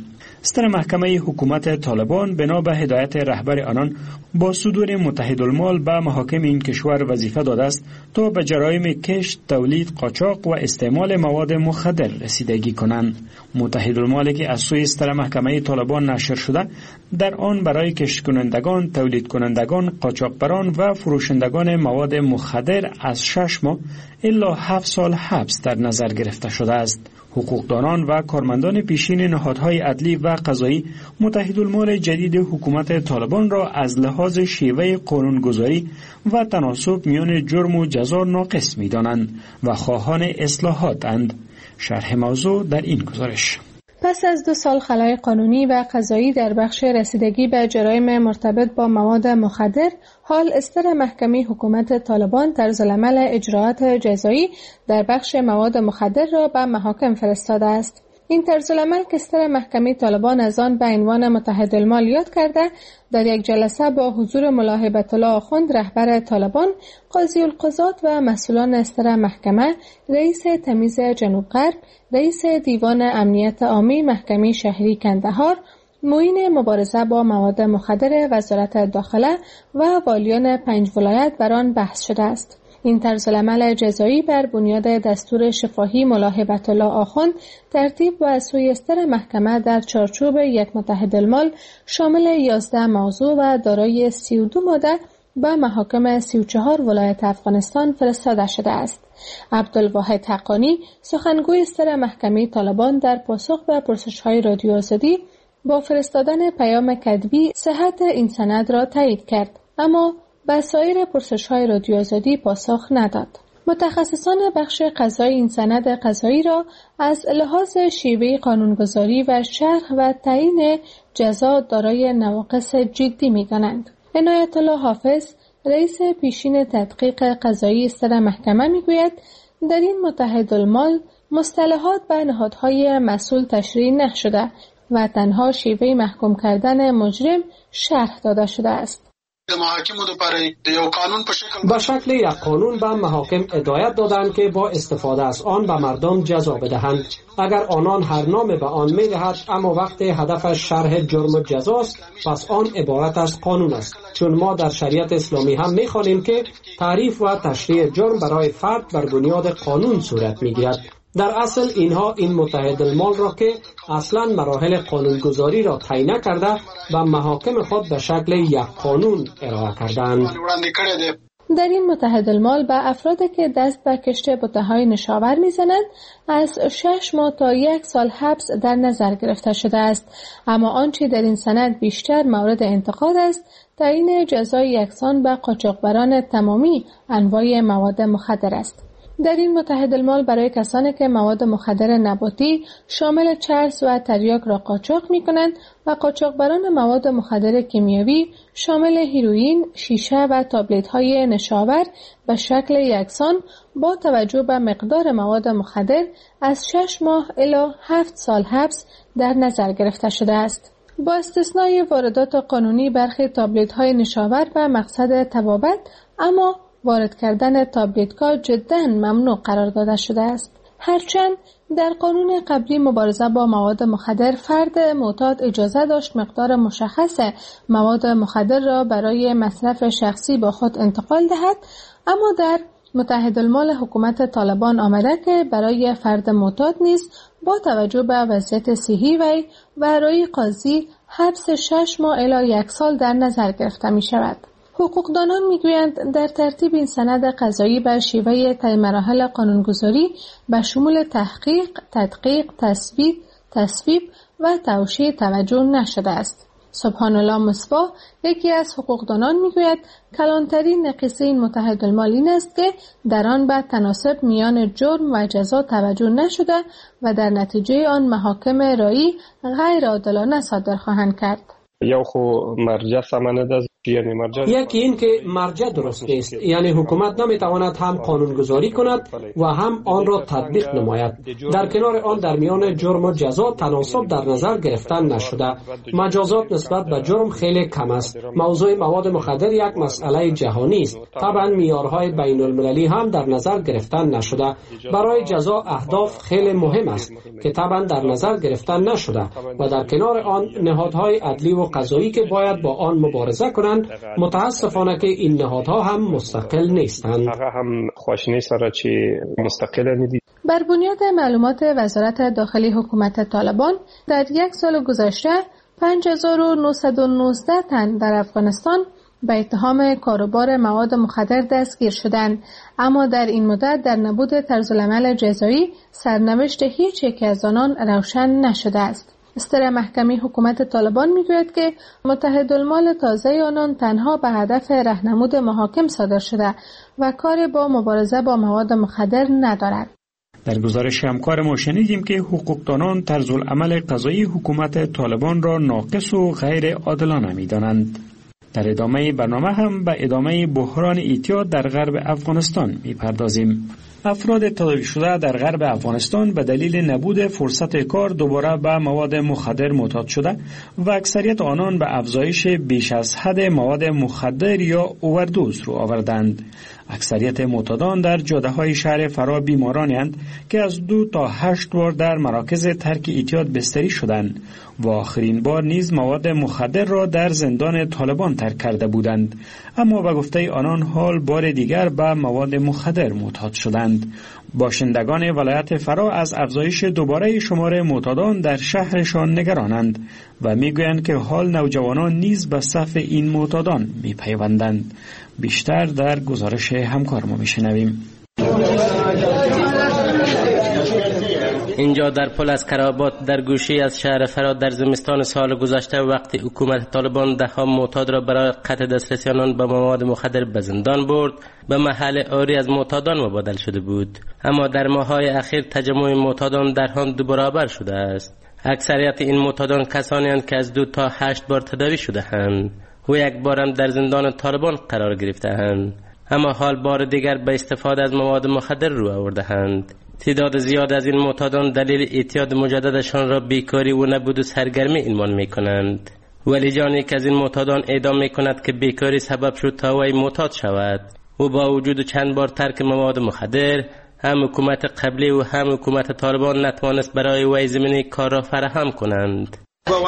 ستر محکمه حکومت طالبان بنا به هدایت رهبر آنان با صدور متحدالمال به محاکم این کشور وظیفه داده است تا به جرایم کشت، تولید، قاچاق و استعمال مواد مخدر رسیدگی کنند. متحدالمالی که از سوی ستر محکمه طالبان نشر شده در آن برای کشت کنندگان، تولید کنندگان، قاچاقبران و فروشندگان مواد مخدر از 6 ماه الا 7 سال حبس در نظر گرفته شده است. حقوقدانان و کارمندان پیشین نهادهای عدلی و قضایی متحدالمال جدید حکومت طالبان را از لحاظ شیوه قانونگذاری و تناسب میان جرم و جزا ناقص می‌دانند و خواهان اصلاحاتند. شرح موضوع در این گزارش. پس از 2 سال خلای قانونی و قضایی در بخش رسیدگی به جرایم مرتبط با مواد مخدر، حال استر محکمه حکومت طالبان طرزالعمل اجراعات جزایی در بخش مواد مخدر را به محاکم فرستاده است. این طرزالعمل که استر محکمه طالبان از آن به عنوان متحدالمال یاد کرده، در یک جلسه با حضور ملا هیبت الله آخوند رهبر طالبان، قاضی القضات و مسئولان استر محکمه، رئیس تمیز جنوب غرب، رئیس دیوان امنیت عامی محکمه شهری کندهار، معین مبارزه با مواد مخدر وزارت داخله و والیان 5 ولایت بر آن بحث شده است. این طرزالعمل جزایی بر بنیاد دستور شفاهی ملا هیبت الله آخوند ترتیب و سوی استر محکمه در چارچوب یک متحدالمال شامل 11 موضوع و دارای 32 ماده به محاکم 34 ولایت افغانستان فرستاده شده است. عبدالواحد حقانی، سخنگوی استر محکمه طالبان، در پاسخ به پرسش‌های رادیو آزادی با فرستادن پیام کتبی صحت این سند را تایید کرد، اما به سایر پرسش‌های رادیو آزادی پاسخ نداد. متخصصان بخش قضایی این سند قضایی را از لحاظ شیوه قانونگذاری و شرح و تعیین جزا دارای نواقص جدی می‌دانند. عنایت الله حافظ، رئیس پیشین تدقیق قضایی استر محکمه میگوید در این متحدالمال مصطلحات به نهادهای مسئول تشریح نشده و تنها شیوه محکوم کردن مجرم شرح داده شده است. به شکل یک قانون به محاکم هدایت دادند که با استفاده از آن به مردم جزا بدهند. اگر آنان هر نام به آن می‌دهد اما وقت هدفش شرح جرم و جزاست، پس آن عبارت از قانون است. چون ما در شریعت اسلامی هم می‌خوانیم که تعریف و تشریح جرم برای فرد بر بنیاد قانون صورت می‌گیرد. در اصل اینها این متحدالمال را که اصلا مراحل قانونگذاری را طی نکرده و محاکم خود به شکل یک قانون ارائه کردند. در این متحدالمال به افرادی که دست به کشت بته‌های نشاور میزنند از 6 ماه تا 1 سال حبس در نظر گرفته شده است، اما آنچه در این سند بیشتر مورد انتقاد است تعیین جزای یکسان به قاچاقبران تمامی انواع مواد مخدر است. در این متحدالمال برای کسانی که مواد مخدر نباتی شامل چرس و تریاک را قاچاق می‌کنند و قاچاقبران مواد مخدر کیمیایی شامل هیروئین، شیشه و تابلت‌های نشاور به شکل یکسان با توجه به مقدار مواد مخدر از 6 ماه الی 7 سال حبس در نظر گرفته شده است. با استثنای واردات قانونی برخی تابلت‌های نشاور به مقصد تبابت، اما وارد کردن تابلت‌ها جداً ممنوع قرار داده شده است. هرچند در قانون قبلی مبارزه با مواد مخدر فرد معتاد اجازه داشت مقدار مشخص مواد مخدر را برای مصرف شخصی با خود انتقال دهد، اما در متحدالمال حکومت طالبان آمده که برای فرد معتاد نیز با توجه به وضعیت صحی وی و رأی قاضی حبس 6 ماه الی 1 سال در نظر گرفته می شود. حقوقدانان میگویند در ترتیب این سند قضایی به شیوه طی مراحل قانونگذاری به شمول تحقیق، تدقیق، تثبیت، تصویب و توشیح توجه نشده است. سبحان الله مصباح، یکی از حقوقدانان میگوید کلانترین نقیصه این متحدالمال این است که در آن به تناسب میان جرم و جزا توجه نشده و در نتیجه آن محاکم رایی غیر عادلانه صادر خواهند کرد. یو خو مرجع سمند است یکی این که مرجع درست نیست، یعنی حکومت نمیتواند هم قانونگذاری کند و هم آن را تطبیق نماید. در کنار آن در میان جرم و جزا تناسب در نظر گرفتن نشده. مجازات نسبت به جرم خیلی کم است. موضوع مواد مخدر یک مسئله جهانی است. طبعا معیارهای بین المللی هم در نظر گرفتن نشده. برای جزا اهداف خیلی مهم است که طبعا در نظر گرفتن نشده و در کنار آن نهادهای عدلی و قضایی که باید با آن مبارزه کنند، متاسفانه که این نهادها هم مستقل نیستند. بر بنیاد معلومات وزارت داخلی حکومت طالبان در یک سال گذشته 5919 تن در افغانستان به اتهام کاروبار مواد مخدر دستگیر شدند، اما در این مدت در نبود طرزالعمل جزایی سرنوشت هیچ یک از آنان روشن نشده است. استر محکمی حکومت طالبان میگوید که متحدالمال تازه آنان تنها به هدف راهنمود محاکم صادر شده و کار با مبارزه با مواد مخدر ندارد. در گزارش همکار ما شنیدیم که حقوقدانان طرزالعمل قضایی حکومت طالبان را ناقص و غیر عادلانه می‌دانند. در ادامه برنامه هم به ادامه بحران اعتیاد در غرب افغانستان می‌پردازیم. افراد تداوی شده در غرب افغانستان به دلیل نبود فرصت کار دوباره به مواد مخدر معتاد شده و اکثریت آنان به افزایش بیش از حد مواد مخدر یا اووردوز رو آوردند. اکثریت معتادان در جاده‌های شهر فرا بیمارانند که از 2 تا 8 بار در مراکز ترک اعتیاد بستری شدند و آخرین بار نیز مواد مخدر را در زندان طالبان ترک کرده بودند، اما به گفته آنان حال بار دیگر به مواد مخدر معتاد شدند. باشندگان ولایت فرا از افزایش دوباره شمار معتادان در شهرشان نگرانند و میگویند که حال نوجوانان نیز به صف این معتادان میپیوندند. بیشتر در گزارش همکار ما میشنویم. اینجا در پل از کرابات در گوشی از شهر فرا در زمستان سال گذشته وقتی حکومت طالبان ده‌ها معتاد را برای قطع دسترسی آنان به مواد مخدر به زندان برد، به محل آری از معتادان مبادل شده بود، اما در ماه‌های اخیر تجمع معتادان در هم 2 برابر شده است. اکثریت این معتادان کسانی هستند که از 2 تا 8 بار تداوی شده‌اند و یک بار هم در زندان طالبان قرار گرفته‌اند، اما حال بار دیگر به استفاده از مواد مخدر رو آورده‌اند. تعداد زیاد از این معتادان دلیل اعتیاد مجددشان را بیکاری و نبود سرگرمی عنوان می‌کنند. ولی جانی که از این معتادان اعدام می‌کند که بیکاری سبب شد تا وی معتاد شود و با وجود چند بار ترک مواد مخدر، هم حکومت قبلی و هم حکومت طالبان نتوانست برای وی زمینه کار را فراهم کنند.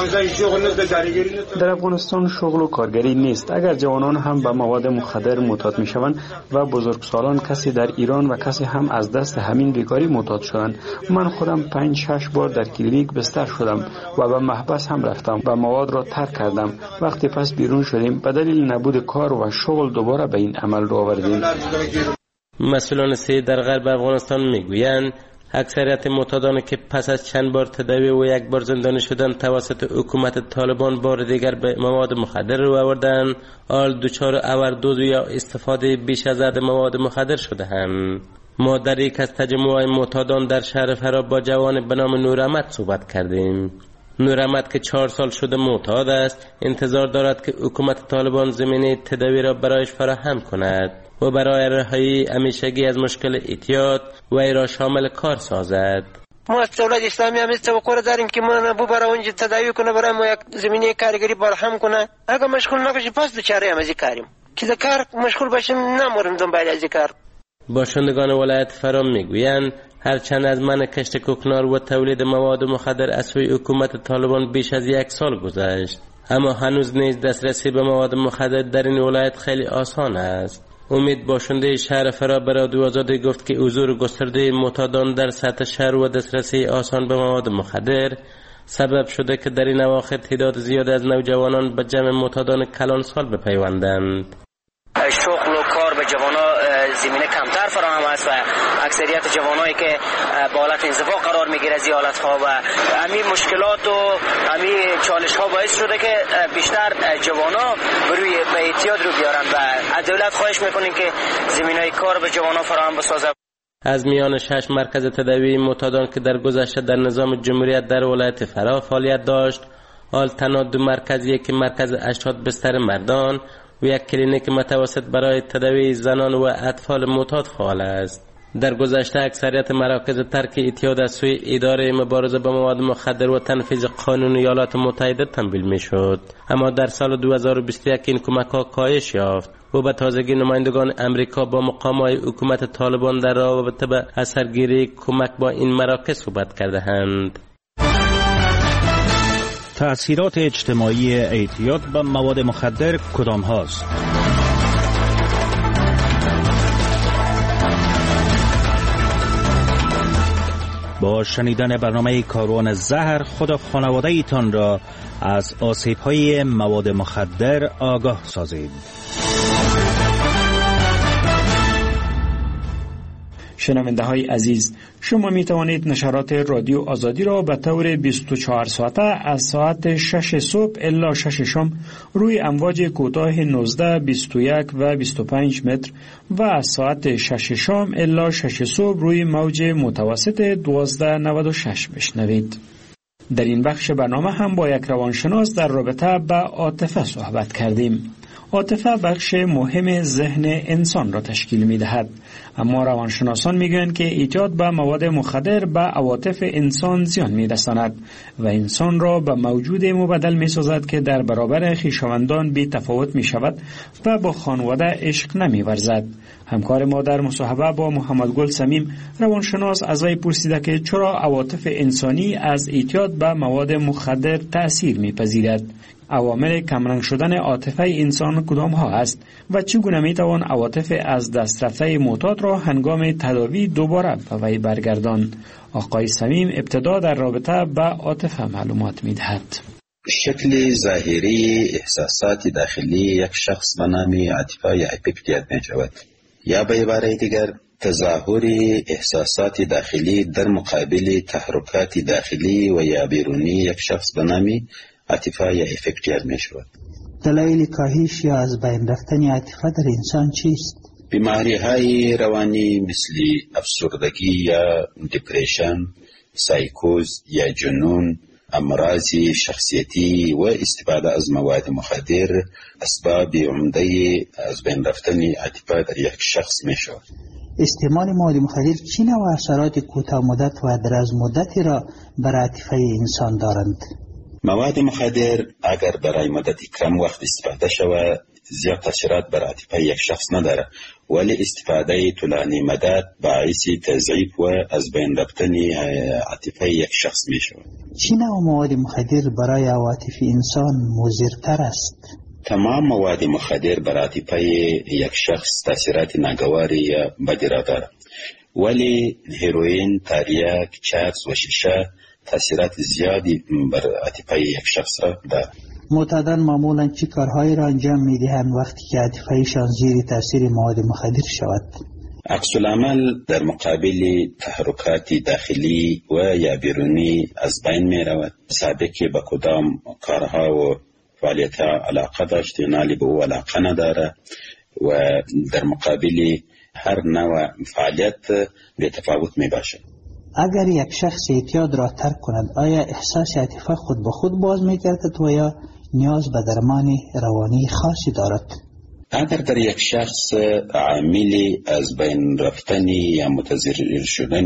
در افغانستان شغل و کارگری نیست. اگر جوانان هم به مواد مخدر معتاد میشوند و بزرگسالان، کسی در ایران و کسی هم از دست همین بیکاری معتاد شدند. من خودم 5-6 بار در کلینیک بستر شدم و به محبس هم رفتم و مواد را ترک کردم. وقتی پس بیرون شدیم به دلیل نبود کار و شغل دوباره به این عمل رو آوردیم. مسئولان صحی در غرب افغانستان میگویند اکثریت معتادان که پس از چند بار تداوی و 1 بار زندانی شدن توسط حکومت طالبان بار دیگر به مواد مخدر رو آوردن، حال دچار اوردوز یا استفاده بیش از حد مواد مخدر شده‌اند. ما در یک از تجمع‌های معتادان در شهر فرا با جوان به نام نوراحمد صحبت کردیم. نوراحمد که 4 سال شده معتاد است، انتظار دارد که حکومت طالبان زمینه تداوی را برایش فراهم کند و برای رهایی همیشگی از مشکل اعتیاد وی را شامل کار سازد. ما از دولت اسلامی هم توقع داریم که ما برای اونجا تداوی کنه، برای ما یک زمینه کارگری فراهم کنه. اگر مشغول نباشیم پس دوچاره هم از این کاریم که در کار مشغول باشیم، نموریم دنبال از این کار. باشندگان ولایت فرا میگویند هرچند از من کشت کوکنار و تولید مواد مخدر از سوی حکومت طالبان بیش از 1 سال گذشت، اما هنوز نیز دسترسی به مواد مخدر در این ولایت خیلی آسان است. امید باشنده شهر فرا به رادیو آزادی گفت که حضور گسترده معتادان در سطح شهر و دسترسی آسان به مواد مخدر سبب شده که در این اواخر تعداد زیاد از نوجوانان به جمع معتادان کلان سال بپیوندند. شغل و کار به جوانان زمینه کمتر فراهم است و اکثریت جوانایی که با حالت انزوا قرار میگیره از حالت‌ها و همین مشکلات و همین چالش‌ها باعث شده که بیشتر جوانا روی به اعتیاد رو بیارن و از دولت خواهش میکنیم که زمینه‌های کار به جوانان فراهم بسازه. از میان 6 مرکز تداوی معتادان که در گذشته در نظام جمهوریت در ولایت فرا فعالیت داشت، حال تنها 2 مرکزیه که مرکز 80 بستر مردان و یک کلینیک متوسط برای تداوی زنان و اطفال معتاد فعال است. در گذشته اکثریت مراکز ترک اعتیاد از سوی اداره مبارزه با مواد مخدر و تنفیذ قانون ایالات متحده تمویل میشد، اما در سال 2021 این کمک‌ها کاهش یافت و به تازگی نمایندگان امریکا با مقام‌های حکومت طالبان در رابطه با اثرگیری کمک با این مراکز صحبت کرده‌اند. تأثیرات اجتماعی اعتیاد به مواد مخدر کدام هاست؟ با شنیدن برنامه کاروان زهر خود خانواده ایتان را از آسیب‌های مواد مخدر آگاه سازید. شنونده های عزیز، شما می توانید نشرات رادیو آزادی را به طور 24 ساعته از ساعت 6 صبح الی 6 شام روی امواج کوتاه 19، 21 و 25 متر و از ساعت 6 شام الی 6 صبح روی موج متوسط 1296 بشنوید. در این بخش برنامه هم با یک روانشناس در رابطه با عاطفه صحبت کردیم. عاطفه بخش مهم ذهن انسان را تشکیل می دهد، اما روانشناسان می گویند که اعتیاد به مواد مخدر به عواطف انسان زیان می رساند و انسان را به موجودی مبدل می سازد که در برابر خویشاوندان بی تفاوت می شود و با خانواده عشق نمی ورزد. همکار ما در مصاحبه با محمدگل سمیم روانشناس از وی پرسیده که چرا عواطف انسانی از اعتیاد به مواد مخدر تأثیر می پذیرد. عوامل کمرنگ شدن عاطفه انسان کدام ها است و چگونه می توان عواطف از دست رفته معتاد را هنگام تداوی دوباره به وی برگردان؟ آقای سمیم ابتدا در رابطه با عاطفه معلومات می دهد. شکل ظاهری احساسات داخلی یک شخص به نام عاطفه یا افکتیت می شود، یا به عبارت دیگر تظاهر احساسات داخلی در مقابل تحرکات داخلی و یا بیرونی یک شخص به نام عاطفه یا افکتیت می شود. دلایل کاهش یا از بین رفتن عاطفه در انسان چیست؟ بیماری های روانی مثل افسردگی یا دپریشن، سایکوز یا جنون، امراض شخصیتی و استفاده از مواد مخدر اسباب عمده از بین رفتن عاطفه در یک شخص می شود. استعمال مواد مخدر چه نوع اثرات کوتاه مدت و دراز مدتی را بر عاطفه انسان دارند؟ مواد مخدر اگر برای مدت کم وقت استفاده شود زیاد تاثیرات بر عاطفه یک شخص نداره، ولی استفاده طولانی مدت باعث تضعیف و از بین رفتن عاطفه یک شخص می شود. چه نوع مواد مخدر برای عواطف انسان مضرتر است؟ تمام مواد مخدر بر عاطفه یک شخص تاثیرات ناگواری یا بدی را دارد، ولی هیروئین، تریاک، چرس و شیشه تاثیرات زیادی بر عاطفه یک شخص را دارد. معتادان معمولا چه کارهایی را انجام می‌دهند وقتی که عاطفه‌شان زیر تاثیر مواد مخدر شود؟ عکس العمل در مقابل تحرکات داخلی و یا بیرونی از بین می رود. سابقی به کدام کارها و فعالیت‌ها علاقه داشت یا نالی به او علاقه نداره و در مقابل هر نوع فعالیت به تفاوت می باشد. اگر یک شخص اعتیاد را ترک کند آیا احساس عاطفه خود به خود باز می‌گردد و یا نیاز به درمان روانی خاصی دارد؟ اگر در یک شخص عاملی از بین رفتن یا متضرر شدن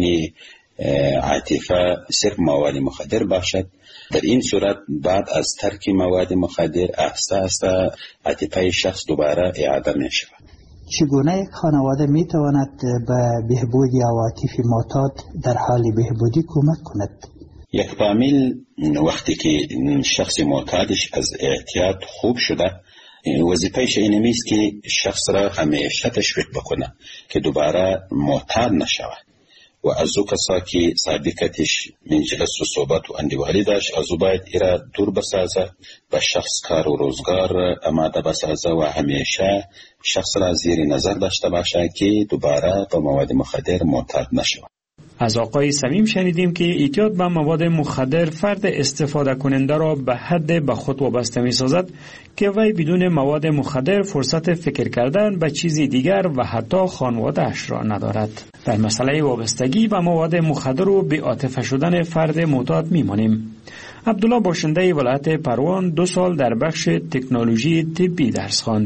عاطفه صرف مواد مخدر باشد، در این صورت بعد از ترک مواد مخدر احساس عاطفه شخص دوباره اعاده می شود. چگونه یک خانواده می تواند به بهبود عواطف معتاد در حال بهبودی کمک کند؟ یک فامیل وقتی که شخص معتادش از اعتیاد خوب شده، وظیفه‌اش این نیست که شخص را همیشه تشویق بکنه که دوباره معتاد نشود و از او کسا که سابقتش مجلس و صحبت و اندیوالی داشت از او باید ایرا دور بسازه و شخص کار و روزگار آماده بسازه و همیشه شخص را زیر نظر داشته باشه که دوباره با مواد مخدر معتاد نشود. از آقای سمیم شنیدیم که اعتیاد به مواد مخدر فرد استفاده کننده را به حد به خود وابسته می سازد که وی بدون مواد مخدر فرصت فکر کردن به چیزی دیگر و حتی خانواده‌اش را ندارد. در مسئله وابستگی به مواد مخدر و بی‌عاطفه شدن فرد معتاد می‌مانیم. عبدالله باشنده ولایت پروان 2 سال در بخش تکنولوژی طبی درس خواند.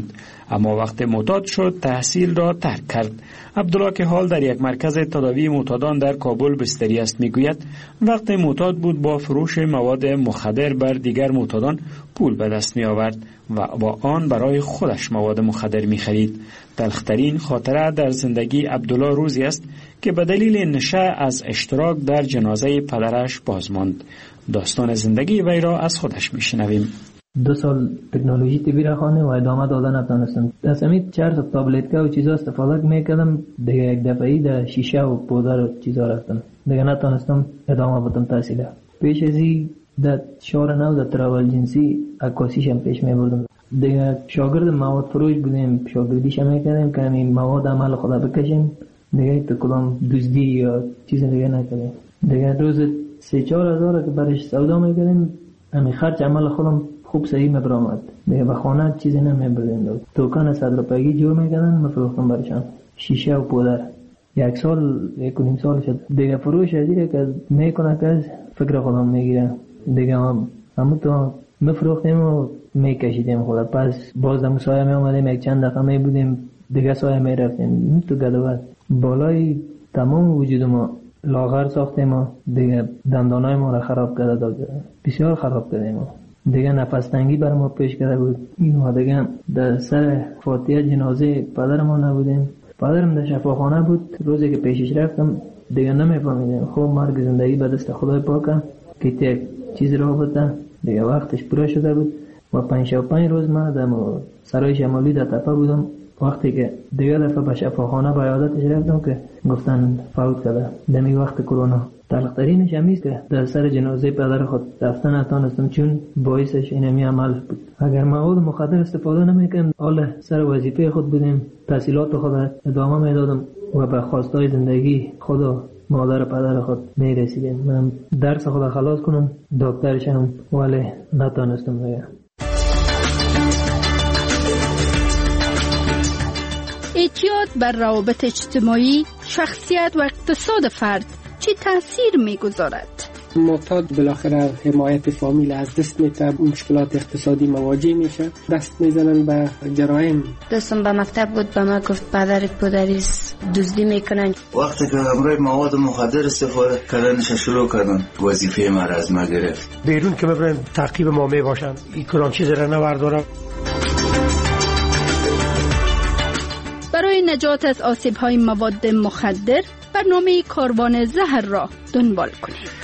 اما وقتی معتاد شد تحصیل را ترک کرد. عبدالله که حال در یک مرکز تداوی معتادان در کابل بستری است میگوید وقتی معتاد بود با فروش مواد مخدر بر دیگر معتادان پول به دست می آورد و با آن برای خودش مواد مخدر می خرید. تلخترین خاطره در زندگی عبدالله روزی است که به دلیل نشه از اشتراک در جنازه پدرش باز ماند. داستان زندگی وی را از خودش می شنویم. 2 سال تکنولوژی طبی را خوانده و ادامه دادن نتونستم. از همین 4 تا تابلت و چیزا استفاده میکردم. دیگه یک دفعه‌ای در شیشه و پودر و چیزا رفتم. دیگه نتونستم ادامه بدم تحصیل. پیش از این در شهر نو در تراول جنسی عکاسیش هم پیش میبردم. دیگه شاگرد مواد فروش بودیم. شاگردیش هم میکردیم که همین مواد عمل خدا بکشیم. دیگه تو کدام دزدی یا چیز دیگه نکردیم. دیگه روز 3-4 هزار که برش سودا میکردیم. همین خرج عمل خودم خوب صحیح مبرامد. دیگه به خانه چیزی نمیبردیم. توکان 100 روپیه‌ای جور میکردن مفروختم برشان. شیشه و پودر. 1 سال 1.5 سال شد. دیگه فروش ازیره که میکنه که فکر خودم میگیره. دیگه همون تو مفروختیم و میکشیدیم خدا. پس باز در مسایه میامدیم یک چند دقیقه میبودیم. دیگه سایه میرفتیم تو گدوات. بالای تمام وجود ما لاغر ساختیم و دیگه دندانای ما را خراب کرده داد. بسیار خراب کردیم. دیگه نفس تنگی بر ما پیش کرده بود. اینو دیگه در سر فاتحه جنازه پدر ما نبودیم. پدرم در شفاخانه بود. روزی که پیشش رفتم دیگه نمیفهمیدم. خب مرگ زندگی به دست خدای پاکه که یک چیز را بوده. دیگه وقتش پوره شده بود و 5 روز ما در سرای شمالی در تپه بودم. وقتی که دیگه دفعه به شفاخانه به عیادتش رفتم که گفتن فوت کرده. دمی وقت کرونا. تلخترینش همیست که در سر جنازه پدر خود رفتن نتونستم چون باعثش اینمی عمل بود. اگر مواد مخدر استفاده نمیکنم حال سر وظیفه خود بودیم. تحصیلات خود ادامه میدادم و به خواستای زندگی خود و مادر پدر خود میرسیدم. من درس خود خلاص کنم دکترشم ولی نتونستم دیگه. اعتیاد بر روابط اجتماعی، شخصیت و اقتصاد فرد چه تأثیر میگذارد؟ معتاد بالاخره حمایت فامیل از دست میده، مشکلات اقتصادی مواجه میشه، دست میزنن به جرایم. دوستم به مکتب بود به ما گفت پدرت پدریست دزدی میکنن. وقتی که همراه مواد مخدر استفاده کردنش شروع کردن وظیفه ما را از ما گرفت. بیرون که ببرن تعقیب ما میباشن این کلام چیز را نوردارم. برای نجات از آسیب‌های مواد مخدر برنامه کاروان زهر را دنبال کنید.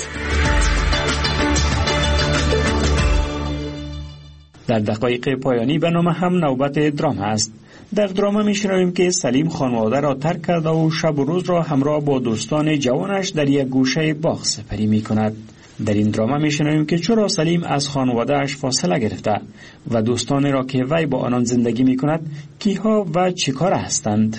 در دقایق پایانی برنامه هم نوبت درام است. در درام میشنویم که سلیم خانواده را ترک کرده و شب و روز را همراه با دوستان جوانش در یک گوشه باغ سپری می کند. در این درام میشنویم که چرا سلیم از خانواده‌اش فاصله گرفته و دوستانی را که وی با آنان زندگی می کند کیها و چیکار هستند.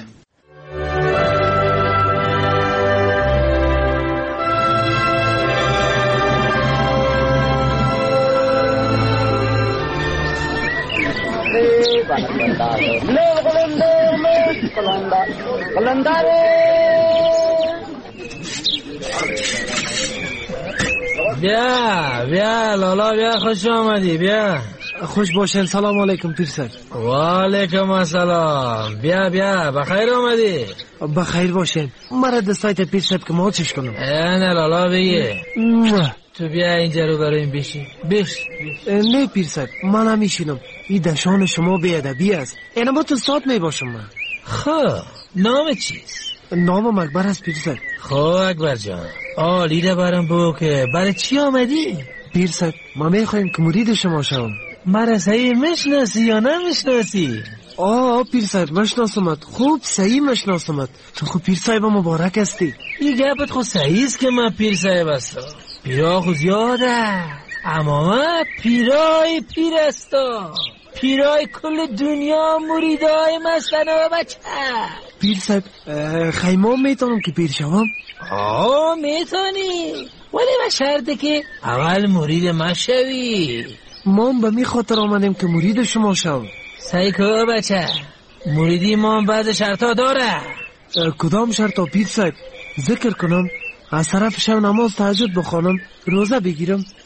بیا لالا بیا خوش آمدی بیا. خوش باشین. سلام علیکم پیرسر. و علیکم السلام. بیا بخیر آمدی. بخیر باشین. مرا دستایت پیرسر که ما چش کنم. نه لالا بگی تو بیا اینجا رو برای این بیش. نه پیرسر من همیشینم. این دشان شما بیادبی است. اینا با تو سات می باشم من. خب نام چیست؟ نامم اکبر است پیرسر. خب اکبر جان آلی ده برم بگو که برای چی آمدی؟ پیرسر ما میخوایم که مرید شما شوم. مرا صحیح میشناسی یا نمیشناسی؟ پیرسر مشناسمت. خوب صحیح مشناسمت. تو خوب پیرصاحب مبارک هستی. این گپت خود صحیح است که من پیرصاحب هستم. پیرا خود زیاده اما من پیر هستم. پیرای کل دنیا مریدای مستنه و بچه. پیر صاحب خیمام میتونم که پیر شوم؟ میتونی ولی به شرطه که اول مرید ما شوی. ما به می خاطر آمدیم که مرید شما شوم. سعی که بچه مریدی ما بعد شرطا داره. کدام شرطا پیر صاحب؟ ذکر کنم از طرف شب نماز تهجد بخوانم، روزه بگیرم،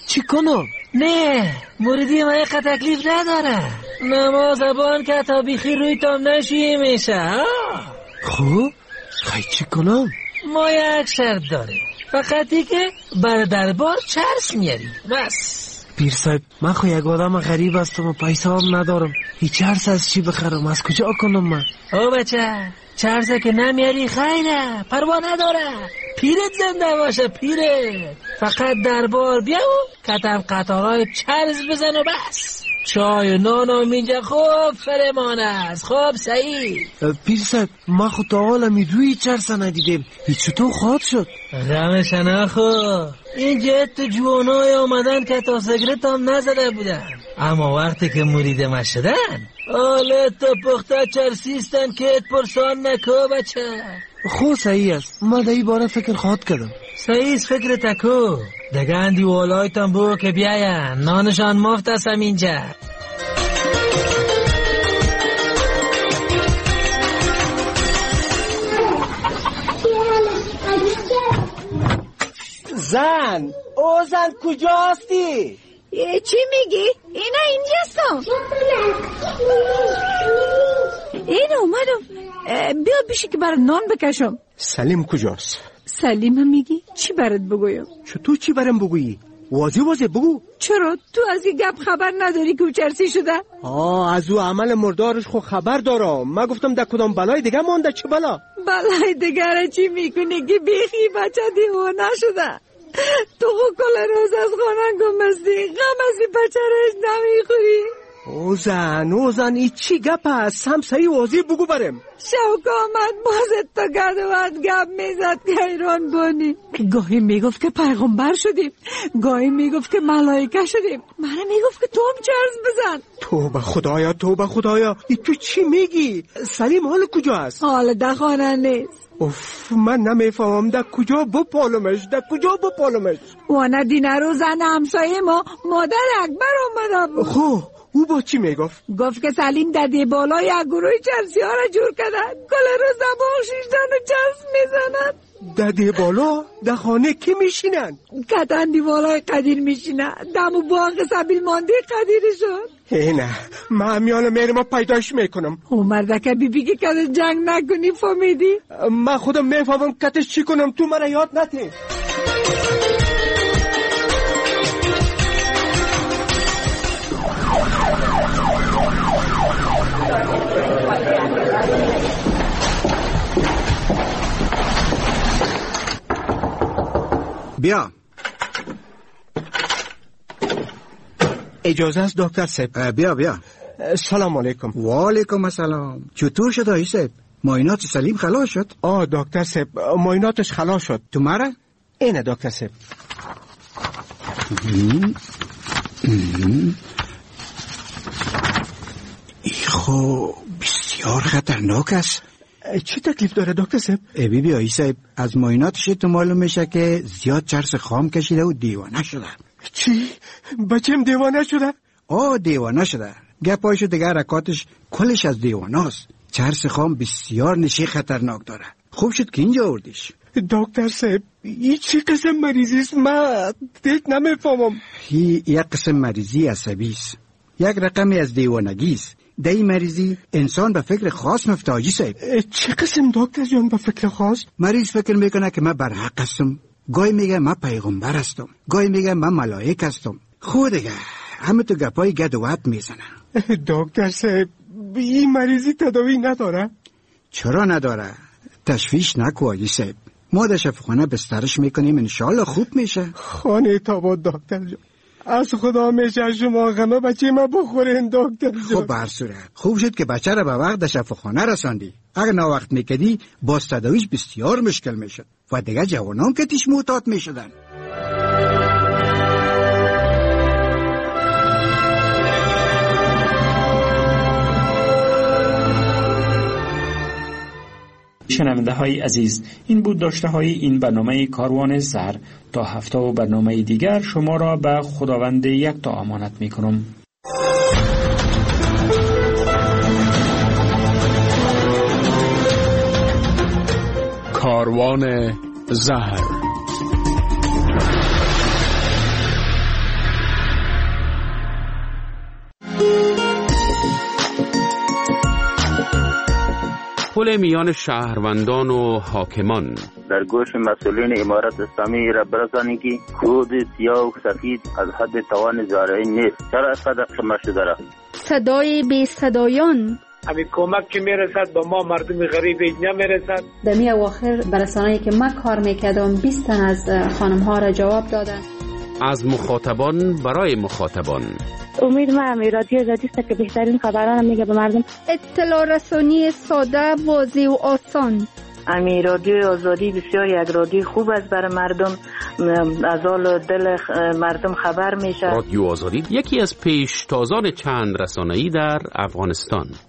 چی کنم؟ نه موردی ما یک تکلیف نداره. نماز بان که تا بیخی روی تام نشویی میشه. خب خیلی چی کنم؟ ما یک شرط داریم، فقطی که بر دربار چرس میاری بس. پیر صاحب من خو یک آدم غریب هستم و پیسه هم ندارم. هیچ چرس از چی بخرم؟ از کجا کنم من؟ او بچه چرسه که نمیاری خیره، پروا نداره. پیرت زنده باشه پیرت. فقط دربار بیا و کتم قطارای چرس بزن و بس. چای و نان و اینجا خوب فرمان است. خوب سعید پیر صاحب ما خود تا حالا روی چرس ندیدیم. هیچ چطور خواب شد؟ غمش نخو. اینجا تو جوانای آمدن که تا سگرت هم نزده بودن، اما وقتی که مرید ما شدن آلت تا پخته چرسیستن که ات پرسان نکو بچه. خو صحیح است، ما در این باره فکر خواهد کردم. صحیح فکر تکو دگه اندی والایتان بو که بیاین نانشان مفت است اینجا. زن او زن کجاستی؟ چی میگی؟ اینا اینجاستم. این اومدم بیا بیشی که برای نان بکشم. سلیم کجاست؟ سلیم هم میگی؟ چی برات بگویم؟ چطور چی برام بگویی؟ واضح بگو. چرا؟ تو از این گپ خبر نداری که او چرسی شده؟ از او عمل مردارش خو خبر دارم. من گفتم در کدام بلای دیگه مانده. چه بلا؟ بلای دیگه چی میکنی که بیخی بچه دیوانه شده؟ تو خو کل روز از خانه گمستی، غم از این بچه رش نمیخوری. او زن ای چی گپ است؟ هم صحیح واضح بگو برم. شوک آمد بازت تا گردوات گپ میزد که ایران بانی. گاهی میگفت که پیغمبر شدیم، گاهی میگفت که ملائکه شدیم، منه میگفت که تو هم چرس بزن. توبه خدایا ای تو چی میگی؟ سلیم حال کجا است؟ حال در خانه نیست. من نمیفهمم در کجا بپالمش. وانا دینه رو زن همسایه ما مادر اکبر آمده بود. خب او با چی میگفت؟ گفت که سلیم دده بالا یک گروه چرسی ها را جور کردن، کل روز بخشیشتن و چرس میزنن. دده بالا؟ در خانه کی میشینن؟ کتن دیوالای قدیر میشینن. دمو باغ سبیل مانده قدیری شد. نه من همیان میرم پیداش میکنم. او مردکه بیبی که کده جنگ نکنی فهمیدی؟ من خودم میفهمم کتش چی کنم، تو مرا یاد نتی. بیا. اجازه است دکتر صاحب؟ بیا. سلام علیکم. و علیکم السلام. چطور شد آقای صاحب؟ معاینات سلیم خلاص شد؟ دکتر صاحب معایناتش خلاص شد. تو مرا؟ اینه دکتر صاحب. خب بسیار خطرناک است. چی تکلیف داره دکتر صاحب؟ بی آقای صاحب از معایناتش تو معلوم میشه که زیاد چرس خام کشیده و دیوانه شده. چی؟ بچم دیوانه شده؟ دیوانه شده. گپایشو دیگه حرکاتش کلش از دیوانه است. چرس خام بسیار نشی خطرناک داره. خوب شد که اینجا آوردیش. دکتر صاحب این چی قسم مریضی است؟ من دیگه نمیفهمم. یک قسم مریضی عصبی است، یک رقمی از دیوانگی است. در این مریضی انسان به فکر خاص مفته حاجی صاحب. چه قسم دکتر جان به فکر خاص؟ مریض فکر میکنه که من برحق هستم، گاهی میگه من پیغمبر هستم، گاهی میگه من ملائک هستم. خود دیگه همه تو گپای گد و وط میزنن. دکتر صاحب این مریضی تداوی نداره؟ چرا نداره؟ تشویش نکو حاجی صاحب، ما در شفاخانه بسترش میکنیم، انشالله خوب میشه. خانه تاباد دکتر جان، از خدا میشه شما غمه بچه ما بخورین دکتر جان. خب بر صورت خوب شد که بچه را به وقت در شفاخانه رساندی. اگر نا وقت میکدی باز تداویش بسیار مشکل میشد و دیگه جوانان که تیش معتاد میشدن. شنونده های عزیز، این بود داشته های این برنامه کاروان زهر. تا هفته و برنامه دیگر شما را به خداوند یکتا امانت می کنم. کاروان زهر. تداخل میان شهروندان و حاکمان. در گوش مسئولین امارت اسلامی را برسانید که خود سیاه و سفید از حد توان زارعی نیست. چرا اینقدر خمه شده را؟ صدای بی صدایان. همین کمک که میرسد به ما مردم غریب نمیرسد. در می اواخر برسانه‌ای که من کار میکردم 20 تن از خانم ها را جواب دادن. از مخاطبان برای مخاطبان. امید من رادیو آزادی است که بهترین خبران میگه به مردم. اطلاع رسانی ساده، واضح و آسان. امی رادیو آزادی بسیار یک رادیو خوب است برای مردم، از حال دل مردم خبر میشه. رادیو آزادی یکی از پیشتازان چند رسانه‌ای در افغانستان.